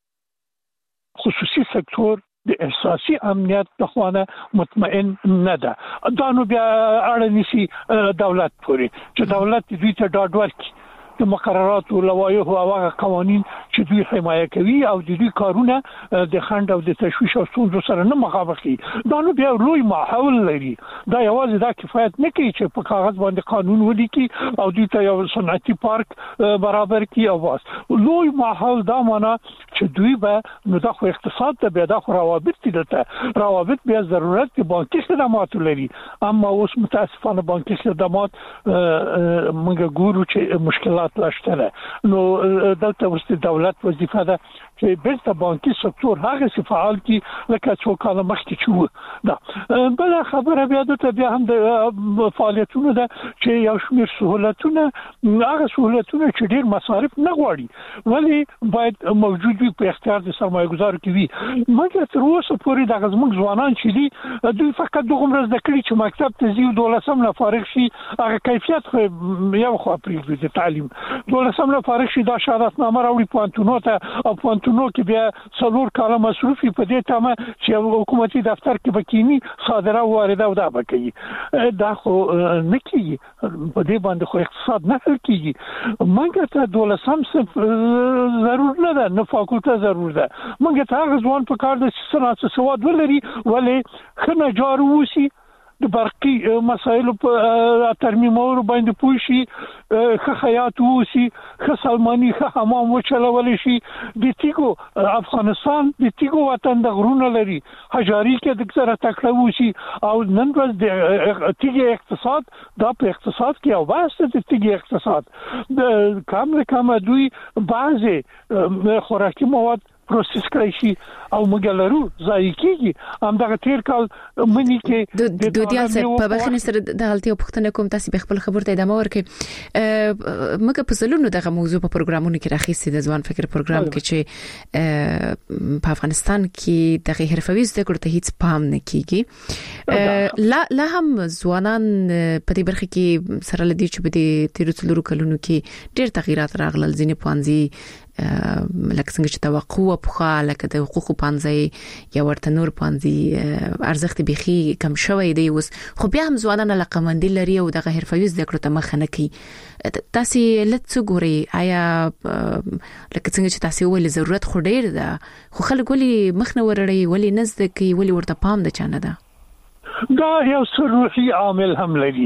Speaker 1: خصوصي سکتور د احساسي امنیت د خوانه مطمئن نه ده دا نو بیا اړه نشي دولت پوري چې دولت دوی ته ډاډ ورکړي د مقررات او لوایح او هغه قوانين چې دوی حمایه کوي او د دوی کارونه د خند او د تشویش او ستونزو سره نه مخامخ دي دا نو بیا لوی ماحول لري دا یوازې دا کفایت نه کوي چې په کاغذ باندې قانون ولیکي او دوی ته یو صنعتي پارک برابر کړي او واس لوی ماحول دا معنا چې دوی به نو د اقتصاد ته بیا د روابط دي ته روابط بیا ضرورت کې بانکي خدمات لري اما اوس متاسفانه بانکي خدمات موږ ګورو چې مشکلات لاشته نو دلته ورسته دولت وظیفه ده چې بیرته بانکي سکتور هغه څه فعال کی لکه څو کاله مخکې شو دا بل خبره بیا د بیا هم د فعالیتونو ده چې یو شمېر سہولتونه هغه سہولتونه چې ډیر مصارف نه غواړي ولی باید موجود وي په اختیار د سرمایه‌ګزار کې وي مګر تر اوسه پورې د غزمن ځوانان چې دي دوی فقط دغه مرز د کړي چې مکتب ته ځي دولسم نه فارغ شي هغه کیفیت خو یو خو پرې د تعلیم دولسم نه فارغ شي دا شهادت نامه راوړي په پوانتونو ته او پوانتونو کې بیا څلور کاله مصرفي په دې تمه چې حکومتي دفتر کې بکینی صادره او واردات او دا بکې دا خو نه کیږي په دې باندې خو اقتصاد نه حل کیږي مونږ ته دولسم صنف ضرور نه ده نه فاکولټه ضرور ده مونږ ته هغه ځوان په کار د صنعت سواد ولري ولې خنه جارو وسی د برقي مسایلو په ترمیمولو باندې پوه شي ښه خیاط وسی ښه سلماني ښه حمام وچلول شي د تیګو افغانستان د تیګو وطن د غرونه لري حجاري کې د سره تکړه وسی او نن ورځ د تیګي اقتصاد دا په اقتصاد کې او واسطه د تیګي اقتصاد د کم کم دوی بعضه خوراکي مواد پروسس کړی شي او موږ لرو ځای کېږي هم دا تیر کال منی کې
Speaker 5: د دودیال څخه په بخښنه سره د حالتي پوښتنه کوم تاسو به خپل خبرته ادامه ورکړئ موږ په سلونو دغه موضوع په پروګرامونو کې راخېستې د ځوان فکر پروګرام کې چې په افغانستان کې د حرفوي زده کړو ته هیڅ پام نه کیږي لا لا هم ځوانان په دې برخه کې سره لدی چې په دې تیر څلورو کلونو کې ډېر تغیرات راغلل ځینې پوانځي لکه څنګه چې توقع په لکه د حقوقو پانځي یا ورته نور پانځي ارزښت بيخي کم شوی دی اوس خو بیا هم ځوانان لقمندي لري او دغه حرفوي زده کړو ته مخ نه کوي تاسو لته ګوري آیا لکه څنګه چې تاسو ولې ضرورت خو ډیر ده خو خلک ولې مخ نه ورړي ولې نزد کوي ولې ورته پام د چانه ده
Speaker 1: دا یو سروحي عامل هم لري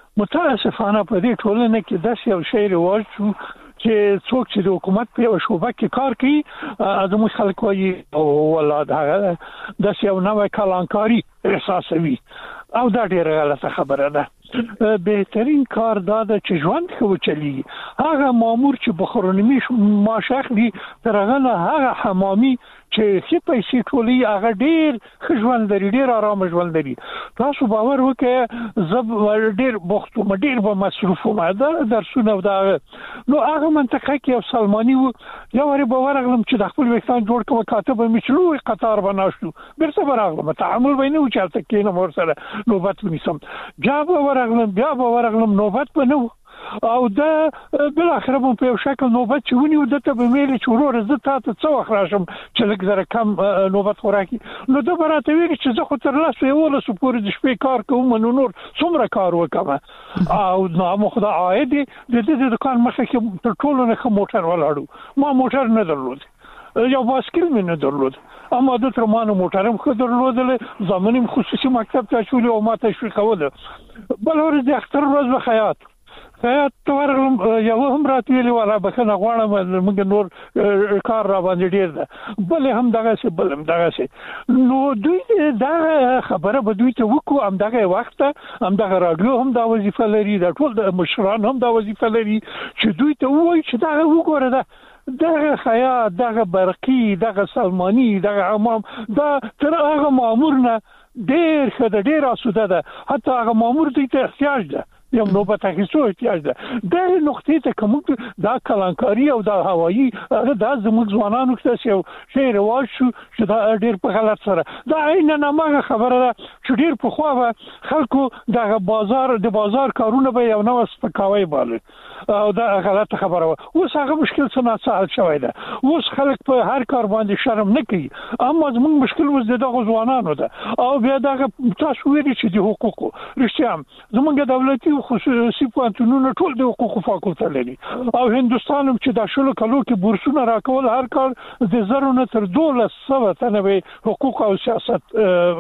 Speaker 1: متاسفانه په دې ټولنه کې داسې یو شی رواج شو چې څوک چې د حکومت په شوبه کې کار کوي ازمو خلک وایي او ولادت هغه د یو نوې کلانکاری احساسوي او دا ډیره غلطه خبره ده بهترین کار دا ده چې ژوند خو چلی هغه مامور چې بخورنمی ماشخلی ترغه هغه حمامي چې خې پیسې ټولې هغه ډیر ژوند لري ډیر آرام ژوند لري تاسو باور وکړئ زب ډیر بوخت ډیر به مصروف ما ده درسونه دا نو هغه منطقه کې یو سلمانی یو ور به ورغلم چې د خپل وختان جوړ کوم کاتب مشلو قطار بناشتو برسه ورغلم تعامل بینه او چالت کې نو ور سره نوبت ونیسم جواب ورغلم بیا ورغلم نوبت بنو او دا بل اخر په یو شکل نوبت چونی او دته به ویل چې ورور زه تاسو څو اخراشم چې لږ زره کم نوبت خوراکي نو دا براته ویل چې زه خو تر لاسه یو له سپور د شپې کار کوم نو نور څومره کار وکم او نو مو خدای عاید د دې دکان مخه کې تر ټولو نه موټر ولاړو ما موټر نه درلود یو باسکل مې نه درلود اما د ترمانو موټرم خو درلودل زمونږ خصوصي مکتب ته شولې او ما ته شو کوله بل ورځ د اختر ورځ به خیاط خیاط تورم یو هم راتویلی ولا بخنه غواړم موږ نور کار را باندې ډیر ده بل هم دغه څه بل هم دغه څه نو دوی دا خبره به دوی ته وکړو هم دغه وخت هم دغه رادیو هم دا وظیفه لري دا ټول د مشران هم دا وظیفه لري چې دوی ته وایي چې دا وګوره دا دغه خیاط دغه برقي دغه سلمانی دغه امام دا تر هغه مامور نه ډیر خدای ډیر اسوده ده حتی هغه مامور دې ته احتیاج ده یو نو په تاسو احتیاج ده د نقطې ته کوم دا کلانکاری او دا هوایی دا زموږ ځوانانو کې یو شی رواج شو چې دا ډیر په غلط سره دا عین نه ما خبره ده چې ډیر په خو خلکو د بازار د بازار کارونه به یو نو سپکاوي باندې او دا غلطه خبره و اوس هغه مشکل څه سهل شوی ده اوس خلک په هر کار باندې شرم نه کوي اما زموږ مشکل وز دغه ځوانانو ده او بیا دا تاسو ویل چې د حقوقو رښتیا زموږ دولتي خصوصي پوهنتونونه ټول د حقوقو فاکولټه لري او هندستان چې د شلو کلو کې بورسونه راکول هر کال د زرو نه تر دولس سوه تنه حقوق او سیاست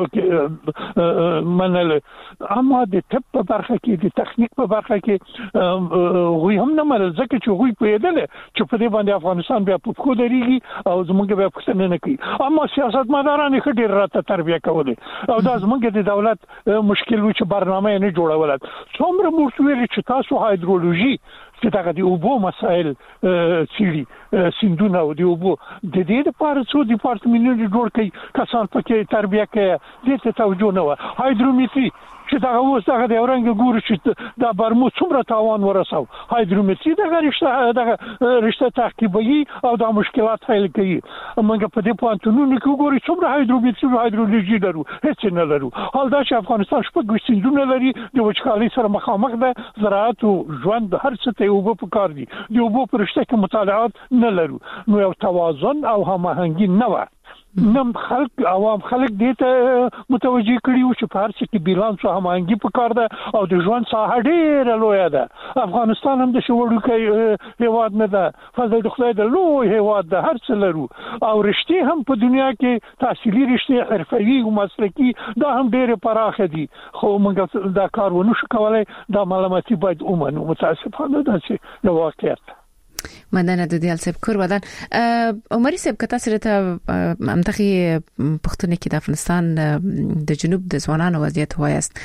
Speaker 1: منل اما د طب په برخه کې د تخنیک په برخه کې وی هم نه مل ځکه چې وی پیدل چې په دې باندې افغانستان بیا په خو دريږي او زموږ بیا پښتنه نه کوي اما سیاست مداران یې ډېر راته تربیه کوي او دا زموږ د دولت مشکل و چې برنامه نه جوړول څومره مرتوی چې تاسو هایدرولوژي چې دا د اوبو مسائل سړي سندونه او د اوبو د دې لپاره څو ډپارټمنټونه جوړ کړي کسان پکې تربیه کوي دې ته توجه نه و هایدرومتري چې دا اوس دا د اورنګ ګورو چې دا برمو څومره تاوان ورساو هایدرومتري دا رښتا دا رښتا تعقیبوي او دا مشکلات حل کوي موږ په دې پوانتونو کې ګورو څومره هایدرومتري هایدرولوژي لرو هیڅ نه لرو حال دا چې افغانستان شپږ سیندونه لري د وچکالۍ سره مخامخ ده زراعت او ژوند هر څه ته وب په کار دي د وب په رښتا کې مطالعات نه لرو نو یو توازن او هماهنګي نه و نم خلک عوام خلک دې ته متوجي کړي چې په هر څه کې بیلانس او هماهنګي په کار ده او د ژوند ساحه ډېره لویه ده افغانستان هم د شوړوکي هیواد نه ده فضل د خدای د لوی هیواد ده هر څه لرو او رښتې هم په دنیا کې تحصیلي رښتې حرفوي او مسلکي دا هم ډېر پراخه دي خو موږ دا کار ونه شو کولای دا معلوماتي باید ومنو متاسفانه دا چې یو واقعیت
Speaker 5: مدنه د دیال سب کور ودان عمر سب کته سره ته منطقي پښتون کې د افغانستان د جنوب د ځوانانو وضعیت وایست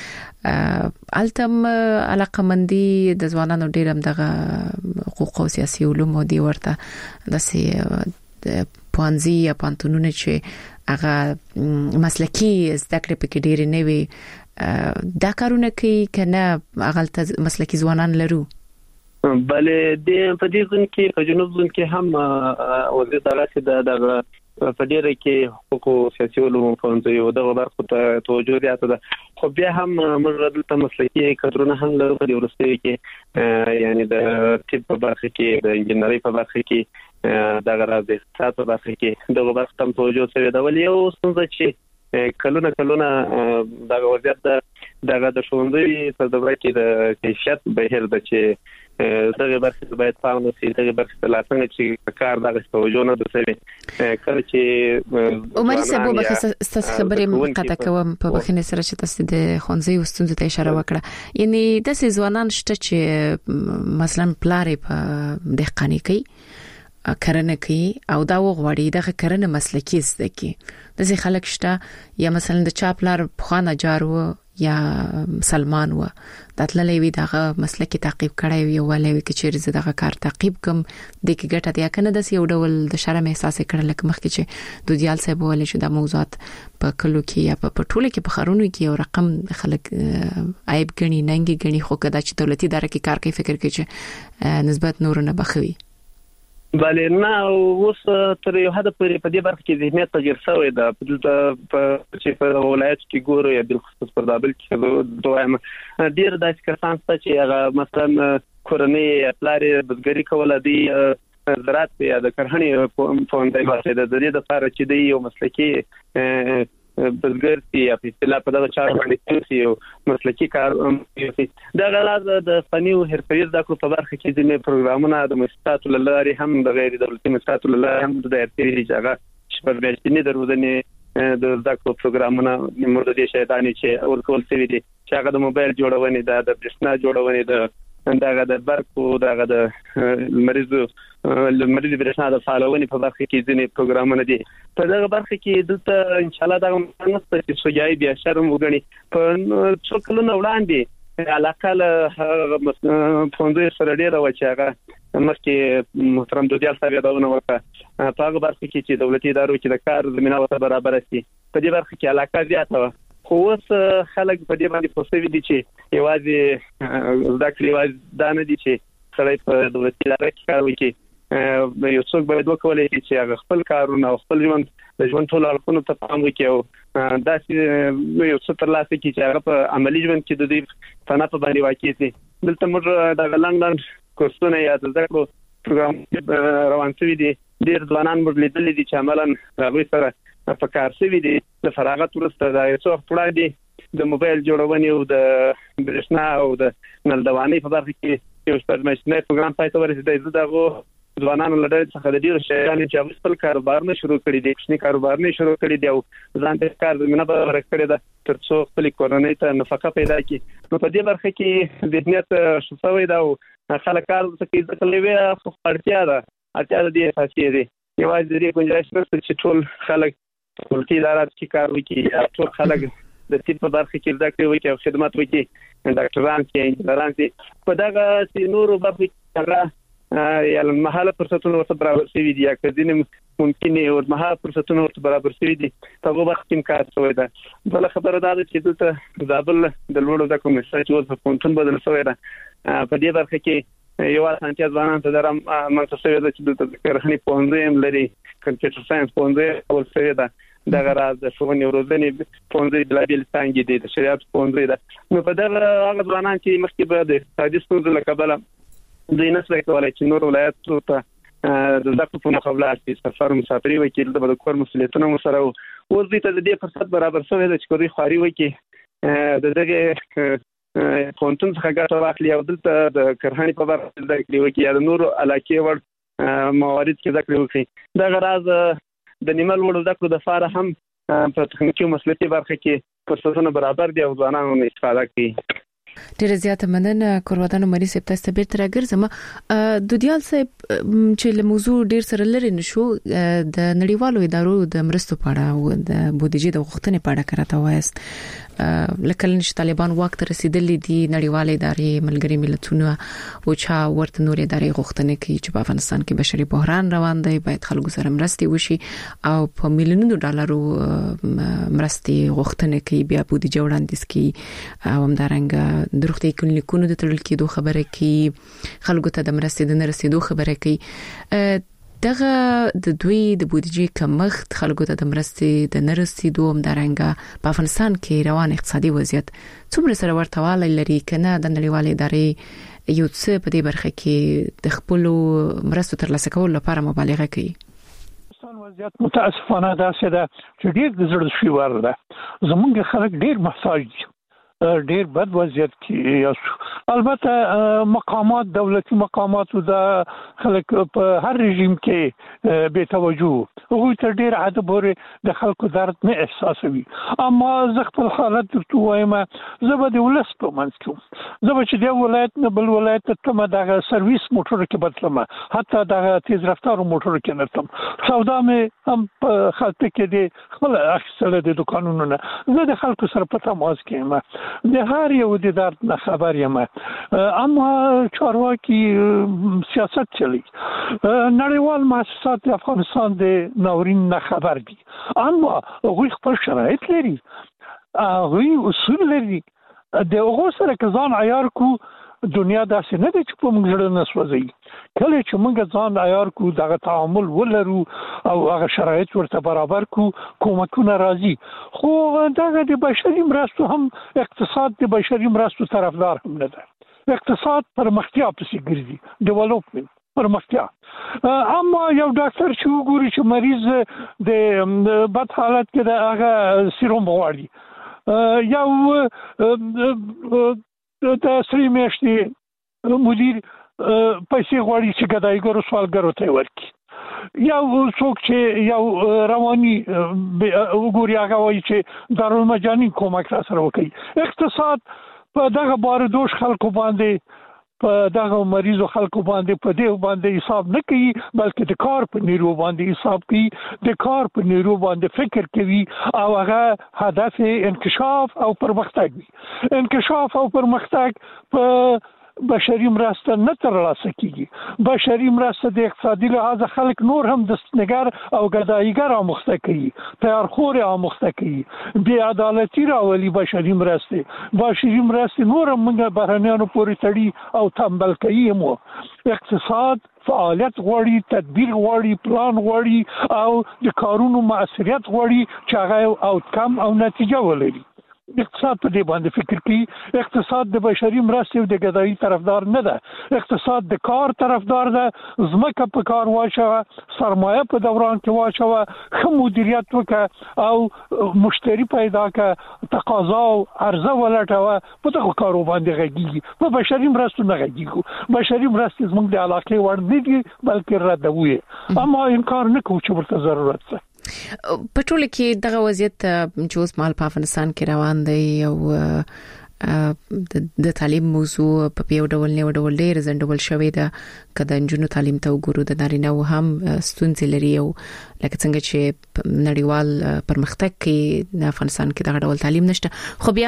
Speaker 5: التم علاقه مندي د ځوانانو ډیرم دغه حقوق او سیاسي علوم دی ورته د سي پوانزي یا پانتونونه چې هغه مسلکی زده کړې پکې ډېر نه وي دا کارونه کوي کنه هغه مسلکی ځوانان لرو
Speaker 3: بله د په دې ځین کې په جنوب ځین کې هم وزیر تعالی چې د په ډیره کې حقوق سیاسي علوم په یو دغه برخه ته توجه زیاته ده خو بیا هم موږ د مسلکي کډرونه هم لرو په ورسته کې یعنی د طب په برخه کې د انجنیری په برخه کې دغه راځي اقتصاد په برخه کې دغه برخه ته توجه شوی دا ولې او څنګه چې کلونه کلونه دغه وضعیت دغه د شوندوی په دغه کې د کیفیت بهر د چې دغه برخه باید پام وشي دغه برخه لا څنګه چې کار دغه توجه نه دوسوي کله چې
Speaker 5: عمر صاحب وبخښه ستاسو خبرې مقطع کوم په بخښنه سره چې تاسو د خونځي وستونزو ته اشاره وکړه یعنی د ځوانان شته چې مثلا پلارې په دهقانی کوي کرنه کوي او دا وغوړي دغه کرنه مسلکی زده کی د ځي خلک شته یا مثلا د چاپلار خانه جارو یا سلمان و داتللې وی دغه مسلکی تعقیب کړی وی ولې وی چې چیرې دغه کار تعقیب کوم د کی ګټه دی کنه د یو ډول د شرم احساس کړل لکه مخکې چې د دیال صاحب ولې چې د موضوعات په کلو کې یا په ټوله کې په خارونو کې یو رقم خلک عیب غني ننګي غني خو کدا چې دولتي اداره کې کار کوي فکر کوي چې نسبت نور نه بخوي
Speaker 3: بله نه اوس تر یو حد پورې په دې برخه کې ذهنیت تغیر شوی دا په چې په ولایت کې ګورو یا بل خصوص پر دابل کې دوام ډیر داسې کسان چې هغه مثلا کورنۍ پلارې بزګری کوله دی زراعت یا د کرهڼې په اندای واسه د دې د لپاره چې دی یو مسلکی بزګر یا په اصطلاح په دغه چارو باندې چې مسلکی کار کوي دا غلاز د فني او حرفوي زده کړو په برخه کې د پروګرامونو د مؤسساتو لاري هم د غیر دولتي مؤسساتو لاري هم د ارتباطي ځای شپږ میاشتې د روزنې د زده کړو پروګرامونو موږ د دې شایدانې چې ورکول شوی دي چې هغه د موبایل جوړونې د برښنا جوړونې د دغه د برکو دغه د مریض مریض برښنا د فعالونې په برخه کې ځینې پروګرامونه دي په دغه برخه کې دلته ان شاء الله دا نسته چې سوجای بیا شرم وګڼي په څو کلونو وړاندې علاقه له فوندوی سره ډیره و چې هغه مخکې محترم دوجال صاحب یادونه وکړه په هغه برخه کې چې دولتي ادارو کې د کار زمينه ورته برابر شي په دې برخه کې علاقه زیاته و خو اوس خلک په دې باندې پوښتنه دي چې یوازې زده کړې یوازې دا نه دي چې سړی په دولتي اداره کې کار وکړي یو څوک باید وکولای شي چې هغه خپل کارونه او خپل ژوند د ژوند ټول اړخونو ته پام وکړي او دا چې یو څه تر لاسه کړي چې هغه په عملی ژوند کې د دې فنا په باندې واقع شي دلته موږ د لاندې لاندې کورسونه یا د زده کړو پروګرام روان شوی دي ډېر ځوانان موږ لیدلې دي چې عملاً هغوی سره په کار شوی دي د فراغت وروسته د یو څو وړاندې د موبایل جوړونې او د برښنا او د نلدوانۍ په برخه کې یو سپارمشنې پروګرام پای ته ورسېدی دغه ځوانانو لړۍ څخه د ډیرو شیانو چې خپل کاروبار نه شروع کړی دي کوچني کاروبار نه شروع کړی دی او ځان ته کار زمينه برابر کړی ده ترڅو خپل کورنۍ ته نفقه پیدا کړي نو په دې برخه کې د ذهنیت شوفوي دا او خلک کار څخه ځکه لوي خو اړتیا ده اړتیا دې اساسي دي یوازې دې گنجائش نشته چې ټول خلک ټولتي ادارات کې کار وکړي ټول خلک د طب په برخه کې زده کړې وکړي او خدمات وکړي ډاکټران کې انجنیران کې په دغه نورو برخو کې یا لمحاله فرصتونه ورته برابر شوي دي یا کدي ممکن او مها فرصتونه ورته برابر شوي دي په وخت کې کار شوی ده. بل خبره ده چې دلته زابل د لوړو د کوم څه چې په پونتون بدل شوی ده په دې برخه کې یو اسانتیا ځوانان ته درم منځ شوی ده چې دلته کرخنی پونځم لري کمپیوټر ساينس پونځه او شوی ده د غراز د ښوونې او روزنې پونځه د لابل څنګه دي د شریعت پونځه ده نو په دغه هغه ځوانان چې مخکې به د اقتصادي ستونزو له کبله د نسل کولای چې نور ولایت ته د دغه په مقابله کې سفر مسافري وکیل د کور مسؤلیتونه سره او دې ته د دې فرصت برابر شوی دی چې کوي خاري وکي د دغه پونتون څخه ګټه واخلي او دلته د کرهاني په برخه کې د کلیو کې د نور علاقې ور موارد کې ذکر وکړي د غراز د نیمل وړو ذکر د فار هم په تخنیکی مسلکي برخه کې فرصتونه برابر دي او ځوانانو استفاده کوي.
Speaker 5: ډیر زیات مننه کوروادانو مری سپ تاسو به تر راګرځم دودیال صاحب چې له موضوع ډیر سره لري نشو د نړیوالو ادارو د مرستو په اړه او د بودیجې د غوښتنې په اړه کراته وایست لکه چې طالبان وخت رسیدلې دي نړیوالې ادارې ملګری ملتونه او چا ورته نور ادارې غوښتنې کوي چې په افغانستان کې بشري بحران روان دی باید خلکو سره مرستي وشي او په میلیونونو ډالرو مرستي غوښتنې کوي بیا بودیجه وړاندیز کوي او همدارنګه د روغتي کلینیکونو د تړل کېدو خبره کوي خلکو ته د مرستې د نرسېدو خبره کوي دغه د دوی د بودیجې کمښت خلکو ته د مرستې د نرسېدو همدارنګه په افغانستان کې روان اقتصادي وضعیت څومره سره ورته والی لري کنه د نړیوالې ادارې یو څه په دې برخه کې د خپل مرستو ترلاسه کولو لپاره مبالغه کوي.
Speaker 1: وضعیت متاسفانه داسې ده چې ډېر د زړه شوي ور ده زمونږ خلک ډېر محتاج دي ډېر بد وضعیت کې البته مقامات دولتي مقامات او د خلک په هر رژیم کې به توجه هغه ته ډېر عادت پورې د خلکو درد نه احساسوي اما زه خپل حالت درته وایم زه به د ولس په منځ کې زه به چې د ولایت نه بل ولایت ته ما د سرویس موټر کې بدلم حتی د تیز رفتار موټر کې نه تم سودا مې هم په خلک کې د خپل اخیستل د دکانونو نه زه د خلکو سره په تماس کې یم د هر یو د درد نه خبر یم اما چارواکي سیاست چلی نړیوال مؤسسات د افغانستان د ناورین نه خبر دي اما هغوی خپل شرایط لري هغوی اصول لري د هغو سره که ځان عیار کو دنیا داسې نه ده چې په موږ زړه نه سوځي کله چې موږ ځان عیار کو دغه تعامل ولرو او هغه شرایط ورته برابر کو کومکونه راځي خو دغه د بشري مرستو هم اقتصاد د بشري مرستو طرفدار هم نه ده اقتصاد پرمختیا پسې ګرځي ډیولپمنت پرمختیا اما یو ډاکټر چې وګوري چې مریض د بد حالت کې د هغه سیروم غواړي یو د سری میاشتې مدیر پیسې غواړي چې ګدایګرو سوالګرو ته ورکړي یو څوک چې یو رواني وګوري هغه وایي چې دارالمجانین کومک را سره وکړي اقتصاد په دغه باردوش خلکو باندې په دغه مریضو خلکو باندې په دې باندې حساب نه کوي بلکې د کار په نیرو باندې حساب کوي د کار په نیرو باندې فکر کوي او هغه هدف انکشاف او پرمختګ وي انکشاف او پرمختګ په بشري مرسته نه ترلاسه کیږي بشري مرسته د اقتصادي لحاظ خلک نور هم دستنګر او ګدایګر آموخته کوي تیارخور آموخته کوي بی عدالتي راولي بشري مرسته بشري مرسته نور هم موږ بهرنیانو پورې تړي او تنبل کوي مو اقتصاد فعالیت غواړي تدبیر غواړي پلان غواړي او د کارونو مؤثریت غواړي چې هغه اوټکم او نتیجه ولري اقتصاد په دې باندې فکر کوي اقتصاد د بشري مرستې او د ګدایي طرفدار نه ده اقتصاد د کار طرفدار ده زمکه په کار واچوه سرمایه په دوران کې واچوه ښه مدیریت وکړه او مشتری پیدا کړه تقاضا او عرضه ولټوه په دغه کارو باندې غږیږي په بشري مرستو نه غږیږي بشري مرستې زموږ د علاقې وړ نه دي بلکې ردوي اما انکار نه کوو چې ورته ضرورت ده
Speaker 5: په ټول کې دغه وضعیت چې اوس مال په افغانستان کې روان دی او د تعلیم موضوع په یو ډول نه ډول ډیر زندول شوې ده کله انجونو تعلیم ته وګورو د نارینه او هم ستونزې لري او لکه څنګه چې نړیوال پرمختګ کې د افغانستان کې د ډول تعلیم نشته خو بیا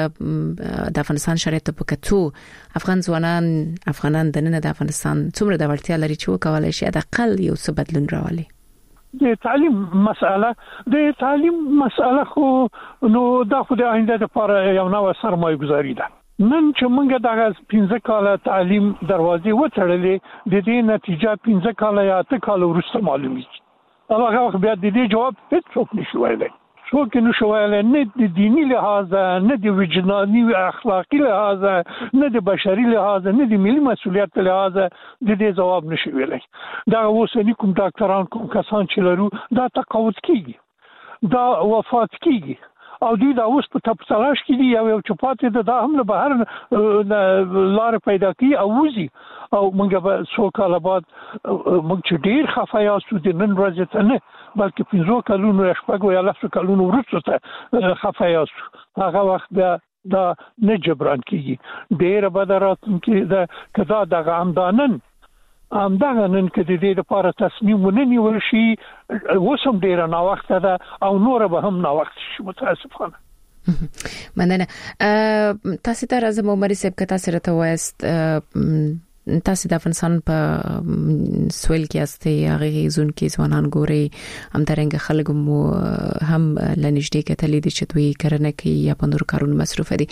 Speaker 5: د افغانستان شرایط په کتو افغان ځوانان افغانان د نن د افغانستان څومره د ورتیا لري چې وکولای شي د اقل یو څه بدلون راولي
Speaker 1: د تعلیم مسأله د تعلیم مسأله خو نو دا خو د آینده لپاره یو نوې سرمایه گذاري ده نن چې موږ دغه پنځه کاله تعلیم دروازې وتړلې د دې نتیجه پنځه کاله یا اته کاله وروسته معلومیږي هغه وخت بیا د دې جواب هیڅوک نشي ویلی څوک نشي ویلی نه د دینی لحاظ نه د وجداني اخلاقی لحاظ نه د بشري لحاظ نه د ملي مسؤلیت لحاظ د دې جواب نشي ویلی دا اوسنی کوم ډاکټران کوم کسان چې لرو دا تقاعد کیږي دا وفات کیږي او دوی دا اوس په تپسلاش کې دی یو یو چپاتې دا هم له بهر لار پیدا کی او وزي او موږ به څو کال بعد موږ چې ډیر خفایاسو د نن ورځې ته نه بلکې پنځو کلونو یا شپږو یا لسو کلونو وروسته ته خفایاسو هغه وخت بیا دا نه جبران کیږي ډیر بدرات کې دا کدا دغه عمدانن همدغه نن کې د دې لپاره تصمیم ونیول شي وسم ډیر نه وخت ده او نور به هم نه وخت شي متاسفانه
Speaker 5: مننه تاسو ته راځم عمر صاحب کته سره ته وایست تاسو د افغانستان په سویل کې استه هغه زون کې ځوانان ګوري هم درنګ خلک مو هم لنیشته کتلې دي چې دوی کرنه کوي یا په نور کارونو مصروف دي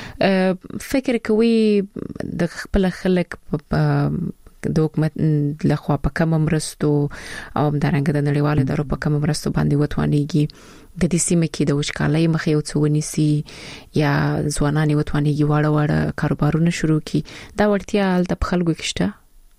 Speaker 5: فکر کوي د خپل خلک د حکومت لخوا په کوم مرستو او درنګ د نړیوالو درو په کوم مرستو باندې وتوانيږي د دې سیمه کې د وشکالۍ مخې او څونیسي یا ځوانان وتوانيږي واړه واړه کاروبارونه شروع کی دا ورتیا د خلکو کې شته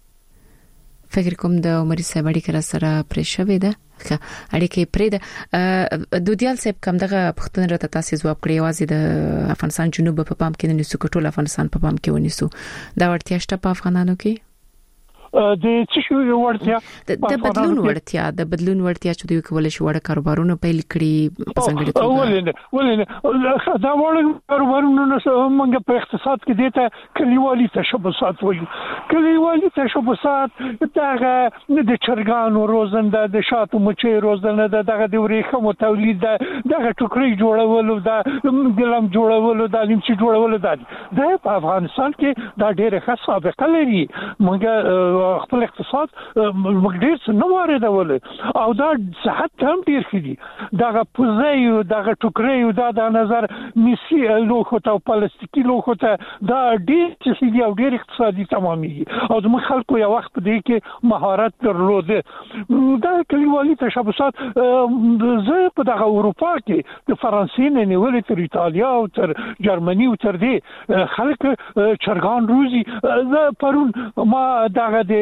Speaker 5: فکر کوم د عمر صاحب اړیکه سره پرې شوې ده اړیکه پرې ده دودیال صاحب کوم دغه پښتون راته تاسو جواب کړی وازي د افغانستان جنوب په پام کې نه سو کټول افغانستان په پام کې ونیسو دا ورتیا شته په افغانانو کې
Speaker 1: د څه شو ورتیا
Speaker 5: د بدلون ورتیا د بدلون ورتیا چې دوی کولای شي وړ کاروبارونه پیل کړي په څنګه توګه
Speaker 1: ولې ولې دا وړ کاروبارونه موږ په اقتصاد کې دته کلیوالي تشبثات وایو کلیوالي تشبثات دغه د چرګانو روزنده د شاتو مچي روزنده دغه د ورېخمو تولید دغه ټوکري جوړولو د ګلم جوړولو د لیمچي جوړولو د په افغانستان کې دا ډېر ښه سابقه لري موږ خپل اقتصاد موږ ډیر څه نه واردول او دا صحت هم ډیر خدي دغه پوزایو دغه ټوکري دا د نظر میسي لوخو ته پلاستیکي لوخو ته دا ډیر څه دی او ډیر اقتصادي تمامي او د خلکو یو وخت په دې کې مهارت درلوده دا کلیوالي تشبثات زه په دغه اروپا کې د فرانسې نه نیولې تر ایتالیا او تر جرمني او تر دې خلک چرګان روزي زه پرون ما دغه د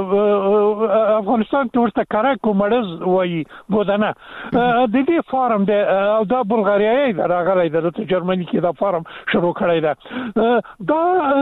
Speaker 1: افغانستان ورته کارکو مرز وایي بودنه د دې فارم د او د بلغاریا راغلی د جرمني کې دا فارم شروع کړی دا دا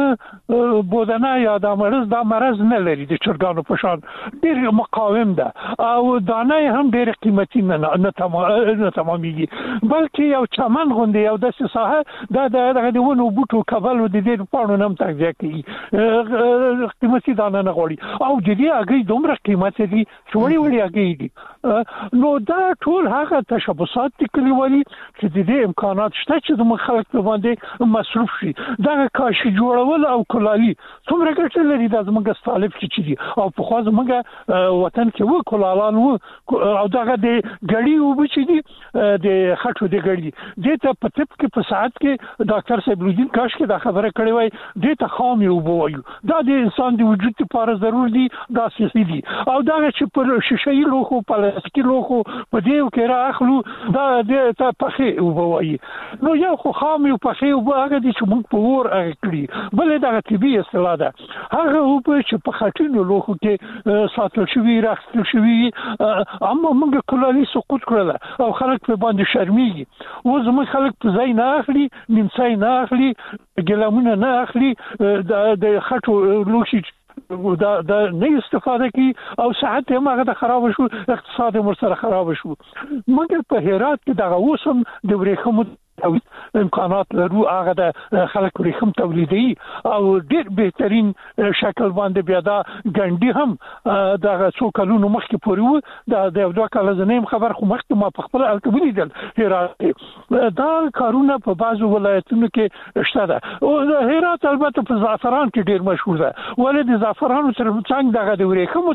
Speaker 1: بودنه یا د مرز دا مرز نه لري د چرګانو په شان ډېر مقاوم ده او دانه هم ډېر قیمتي نه نه تمامېږي بلکې یو چمن غوندي یو د ساحه دا د ونو بوټو کبل د دې پاڼو نم تغذیه کوي قیمتي دانه نه غوړي او د دې هغه دومره قیمت دي چې وړي وړي هغه دي نو دا ټول هغه تشبثات کلیوالي چې د دې امکانات شته چې د خلک په باندې مصرف شي دا کاشي جوړول او کلالي څومره ګټه لري د زموږ طالب کې چې دي او په خو زموږ وطن کې و کلالان و او دغه د غړي او بچي دي د خټو د غړي د ته په تپ کې په ساعت کې ډاکټر صاحب لودین کاش کې دا خبره کړې وای د ته خام یو بوایو دا د انسان د وجود لپاره ضروري دي دا سې دي او دا چې پر شیشې لوخو پلاستیکي لوخو په دې کې راخلو دا د ته پخې وبوي نو یو خو خام یو پخې وبهغه دي چې موږ په ور اغکړي بل دا طبي اصطلاح ده هغه په چې په خټینو لوخو کې ساتل شوی راخل شوی اما موږ کلالي سقوط کړل او خلک په باندې شرمېږي و زموږ خلک په ځای نه اخلي نیمڅای نه اخلي ګلامونه نه اخلي د خټو لوخي دا دا نه استفاده کی او صحت هم هغه خراب شو اقتصاد هم سره خراب شو مګر په هرات کې دغه اوسم د ورېخمو امکانات لرو هغه د خلک ورېخم تولیدي او ډېر بهترین شکل باندې بیا دا ګنډي هم د څو کلونو مخکې پورې وو د یو دوه کال زنیم خبر خو مخکې ما په خپل الکو ولیدل هرات دا کارونه په بعضو ولایتونو کې شته ده او هرات البته په زعفران کې ډېر مشهور ده ولې د زعفرانو تر څنګ دغه د ورېخم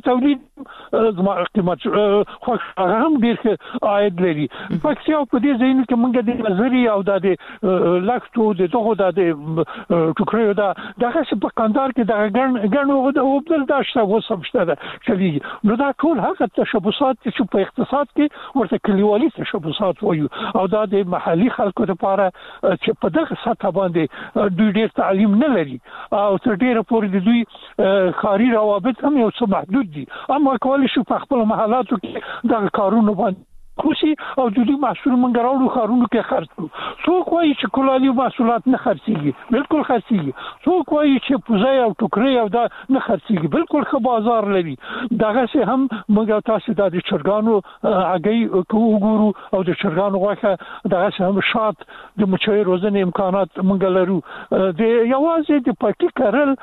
Speaker 1: تولید زما قیمت خو هغه هم ډېر عاید لري پکې او په دې ځای کې موږ د نظری او د لاکټو د دغه د ټوکریو دا دغه په قندار کې د ګڼ ګڼ او بل دا شته وسمشته ده چې نو دا ټول هغه تشبثات چې په اقتصاد کې ورته کلیوالي تشبثات وایي او دا د محلي خلکو لپاره چې په دغه سطح باندې دوی ډېر تعلیم نه لري او تر ډېره پورې د دوی کاري روابط هم یو څه محدود دي اما کولی شو په خپل محلاتو کې دغه کارونه باندې خوشي او د دې محصول منګ راوړو خارونو کې خرڅ کړو څوک وایي چې کولالي محصولات نه خرڅيږي بالکل خرڅيږي څوک وایي چې پوزای او ټوکري او دا نه خرڅيږي بالکل ښه بازار لري دغه څه هم موږ تاسو د چرګانو هغه وګورو او د چرګانو غوښه دغه څه هم شات د مچوي روزنه امکانات موږ لرو د یوازې د پټی کارل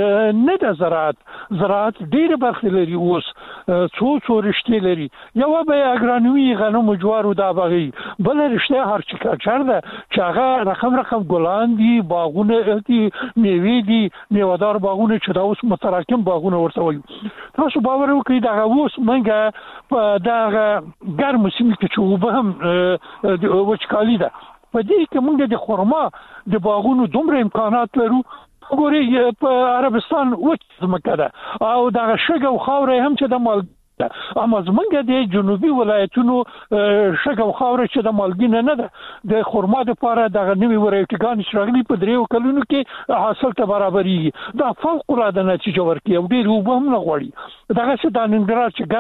Speaker 1: نه د زراعت زراعت ډېر برخه لري اوس څو څو رشتې لري یو به اګرانوي غنم جوارو دا بغي بل رشته هارچیکلچر ده چې هغه رقم رقم ګلان دي باغونه دي میوه دي میوهدار باغونه چې دا اوس متراکم باغونه ورته وي تاسو باور وکړئ دا اوس منګه په دا ګرم سیمه کې چې وبه هم د وچکالي ده په دې کې موږ د خرما د باغونو دومره امکانات لرو ګوري په عربستان وچ زمکه ده او دا شګه او خاورې هم چې د مال اما زمونږ د جنوبي ولایتونو شګه او خاور چې د مالګینه نه ده د خرما د لپاره د نوې ورایټیګان شراغلي په دریو کلونو کې حاصل ته برابرۍ دا فوق العاده نتیجه ورکړي او ډېر وبهم نه غوړي دغه څه د ننګرهار چې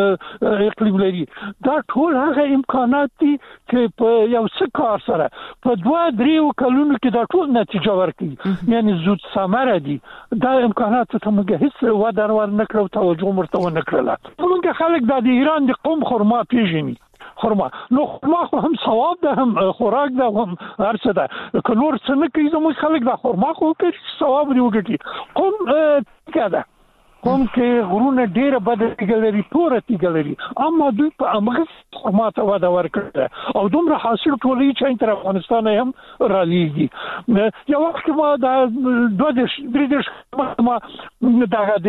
Speaker 1: ګرم اقلیم لري دا ټول هغه امکانات دي چې په یو څه کار سره په دوه دریو کلونو کې دا ټول نتیجه ورکړي یعنی زود ثمره دي دا امکانات ته موږ هیڅ ودر ور نه کړو توجه مرته نه کړل موږ خلک د ایران د قوم خرما پیژني خرما نو خرما هم ثواب ده هم خوراک ده هم هرڅه ده که نور څه نه کوي زموږ خلک د خرما خو کوي ثواب دی وګټي قوم کده قوم کې غرونه ډیره بد تیګلري پوره تیګلري اما دوی په امغه خرما ته ودا ورکړه او دومره حاصل ټولې چې تر افغانستان هم را لیږي یو وخت ما د دوه د درې د ما دغه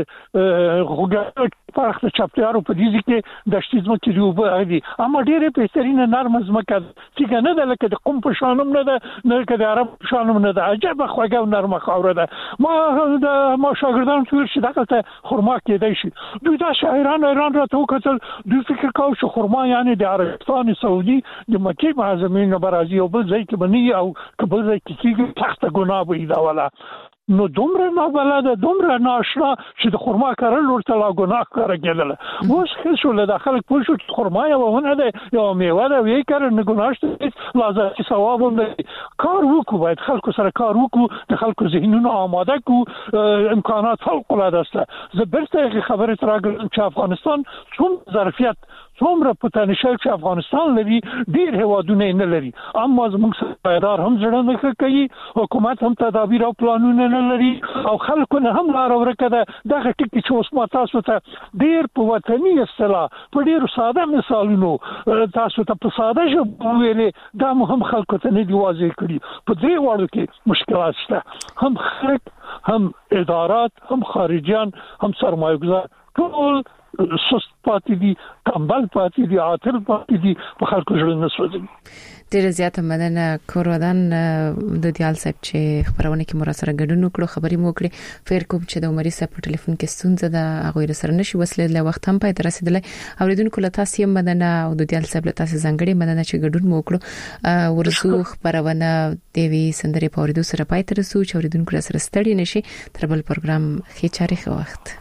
Speaker 1: د غوګه فرق چاپتیارو په دې کې د شتیزم کې دی دي اما ډیره بهترینه نرم زمکه چې نه ده لکه د قوم په شانم نه ده نه لکه د عرب شانم نه ده عجب خوږه او نرمه خاوره ده ما د ما شاګردان ټول چې دغه ته خرما کېدای شي دوی دا شاعران ایران را تو کتل دوی فکر کاوه چې خرما یعنی د عربستان سعودي د مکه معظمه نه برازي او بل ځای کې بني او کبل ځای کې کېږي تخت ګناه وي دا ولا نو دومره نه بلده دومره ناشنا چې د خرما کارل ورته لا ګناه کار کېدل اوس څه له داخل پوه شو خرما یو ونه ده یو میوه ده وی کار نه ګناهشته لازم ثواب هم کار وکړو باید خلکو سره کار وکړو د خلکو ذهنونه آماده کو امکانات فوق العاده است زبرته خبره تراګل چې افغانستان څوم ظرفیت څومره پوتنشل چې افغانستان لري ډیر هوادونه نه لري اما زموږ سرمایدار هم ځړه نه کوي حکومت هم تدابیر او پلانونه نه لري او خلکو نه هم لار ورکه ده دغه ټکی چې اوس ما تاسو ته ډیر په وطني اصطلاح په ډیر ساده مثالونو تاسو ته په ساده ژبه ویلې دا هم خلکو ته نه دی واضح کړی په دې وړو کې مشکلات شته هم خلک هم ادارات هم خارجيان هم سرمایه‌گذار ټول سست پاتې دي کمبل پاتې دي عاطل پاتې دي په خلکو ژوند نسوځي
Speaker 5: ډیره زیاته مننه کورودان د دیال صاحب چې خبرونه کې مراسره ګډون وکړو خبري مو کړې فیر کوم چې د عمرې صاحب په ټلیفون کې ستونزه ده هغه سره نشي وسلې له وخت هم پای تر رسیدلې اوریدونکو له تاسو هم مننه او د دیال صاحب له تاسو ځنګړي مننه چې ګډون مو وکړو ورسو خبرونه دیوي سندري په اوریدو سره پای تر رسو چې اوریدونکو سره ستړي نشي تر بل پروګرام خې چاري خو وخت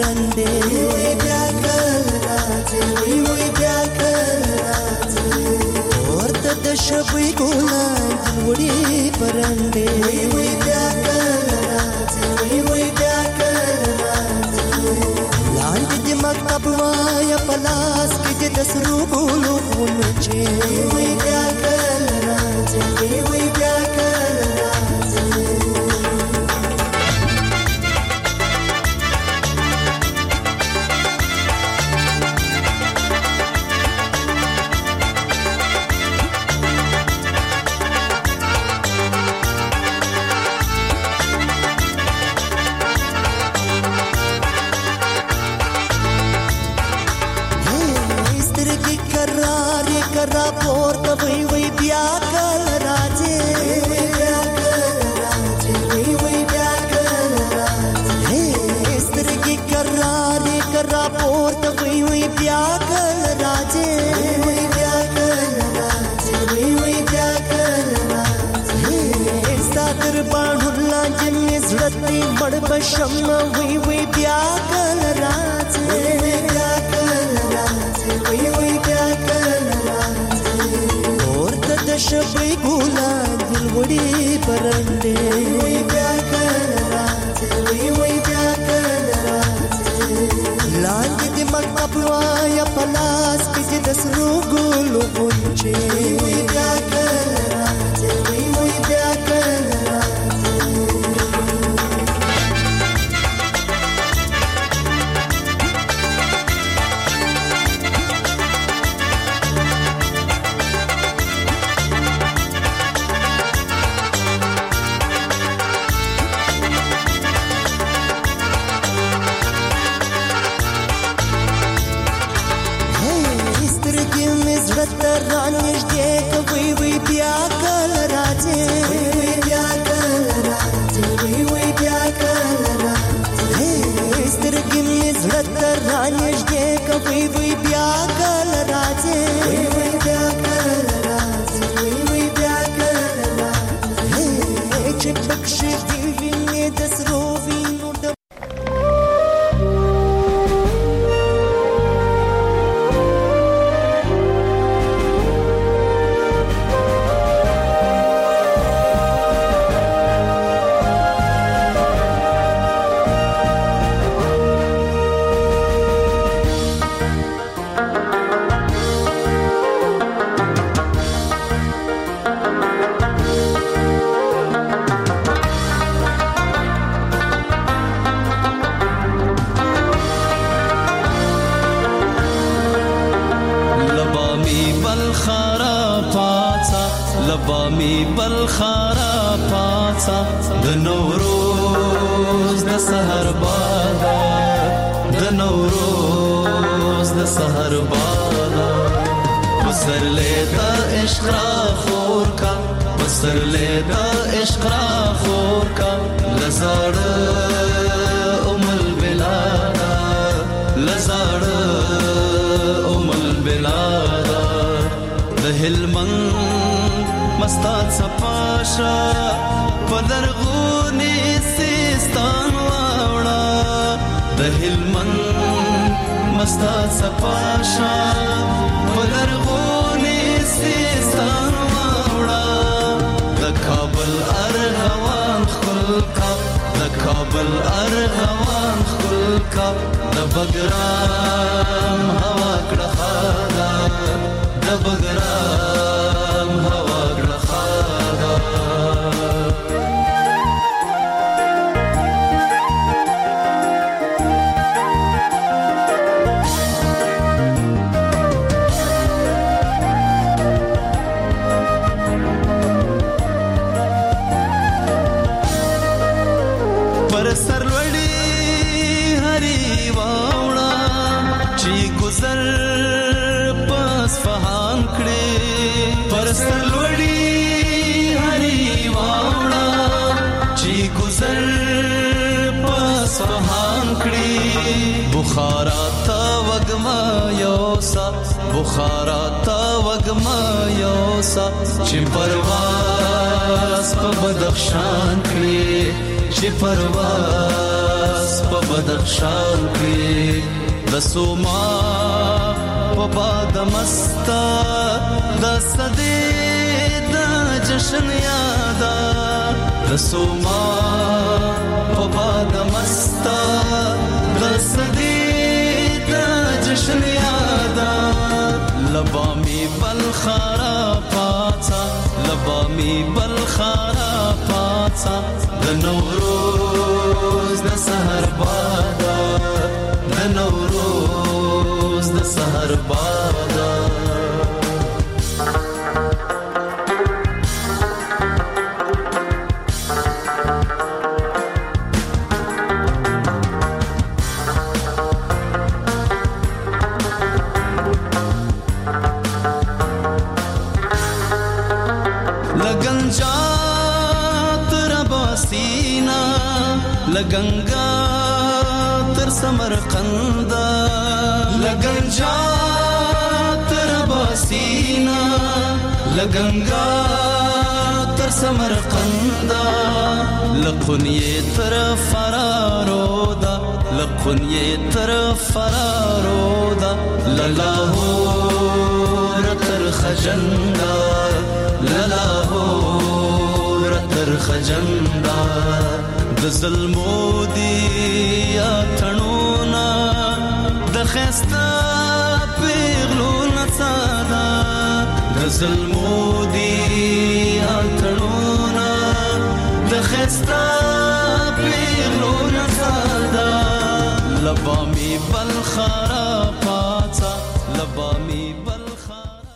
Speaker 7: پرندې وي بیا کله راځي وي وي بیا کله راځي ورته د شبي ګلان وړي پرندې وي وي بیا کله راځي وي وي بیا کله راځي لاندې د مکتب وایا پلاس کې د سرو ګلو غونچې وي بیا کله راځي وي وي بیا کله راځي را پورته وی وی بیا کله راځي وی بیا کله راځي وی وی بیا کله راځي سترګې کرارې کرا پورته وی وی بیا کله راځي وی بیا کله راځي وی وی بیا کله راځي ستادر باندې لاندې زړتې مړ بشم وی وی بیا کله راځي وی بیا کله راځي وی وی بیا کله د شبي ګلان دل وړي پرندې وي بیا کله راځي وي وي بیا کله راځي لاندې د مکتب وایا پلاس کې د سرو ګلو غونچې وي بیا کله راځي وي وي بیا کله راځي رانږدې کوي وي بیا کله راځي وي بیا کله راځي وي وي بیا کله راځي سترګې مې زړه ته رانږدې کوي وي بیا کله راځي وي وي بیا کله راځي وي وي بیا کله راځي چې پکښې دې وینې د سرو وینو د
Speaker 8: لبامي بالخارا پاڅا د نوروز د سحر بادا د نوروز د سحر بادا بسر لیدا عشق را خور کا بسر لیدا عشق را خور کا لزړ ام البلادا لزړ ام البلادا د هلمند مستات صفاشا پدرغونی سیستان واوڑا د هلمند مستات صفاشا پدرغونی سیستان واوڑا د کابل ارغوان خلقا د کابل ارغوان خلقا د بګرام هوا کړه خالا د بګرام هوا بخارا تا وگما یوسا بخارا تا وگما یوسا چې پرواز په بدخشان کې چې پرواز احساس په بدخشان کې د سوما په باد مستا د صدې د جشن یادا د سوما په باد مستا د صدې د جشن یادا لبامی بلخارا پاتا لبامی بلخارا پاتا د نوروز د سحر بادا د نوروز د سحر بادا لگنگا تر سمرقند لگنجا تر باسینا لگنگا تر سمرقند لقنیه تر فرارودا لقنیه تر فرارودا للاهور تر خجندا للاهور تر خجندا د ظلمو دی اتنونا د خستا پیغلو نڅادا د ظلمو دی اتنونا د خستا پیغلو نڅادا لبامی بلخارا پاتا لبامی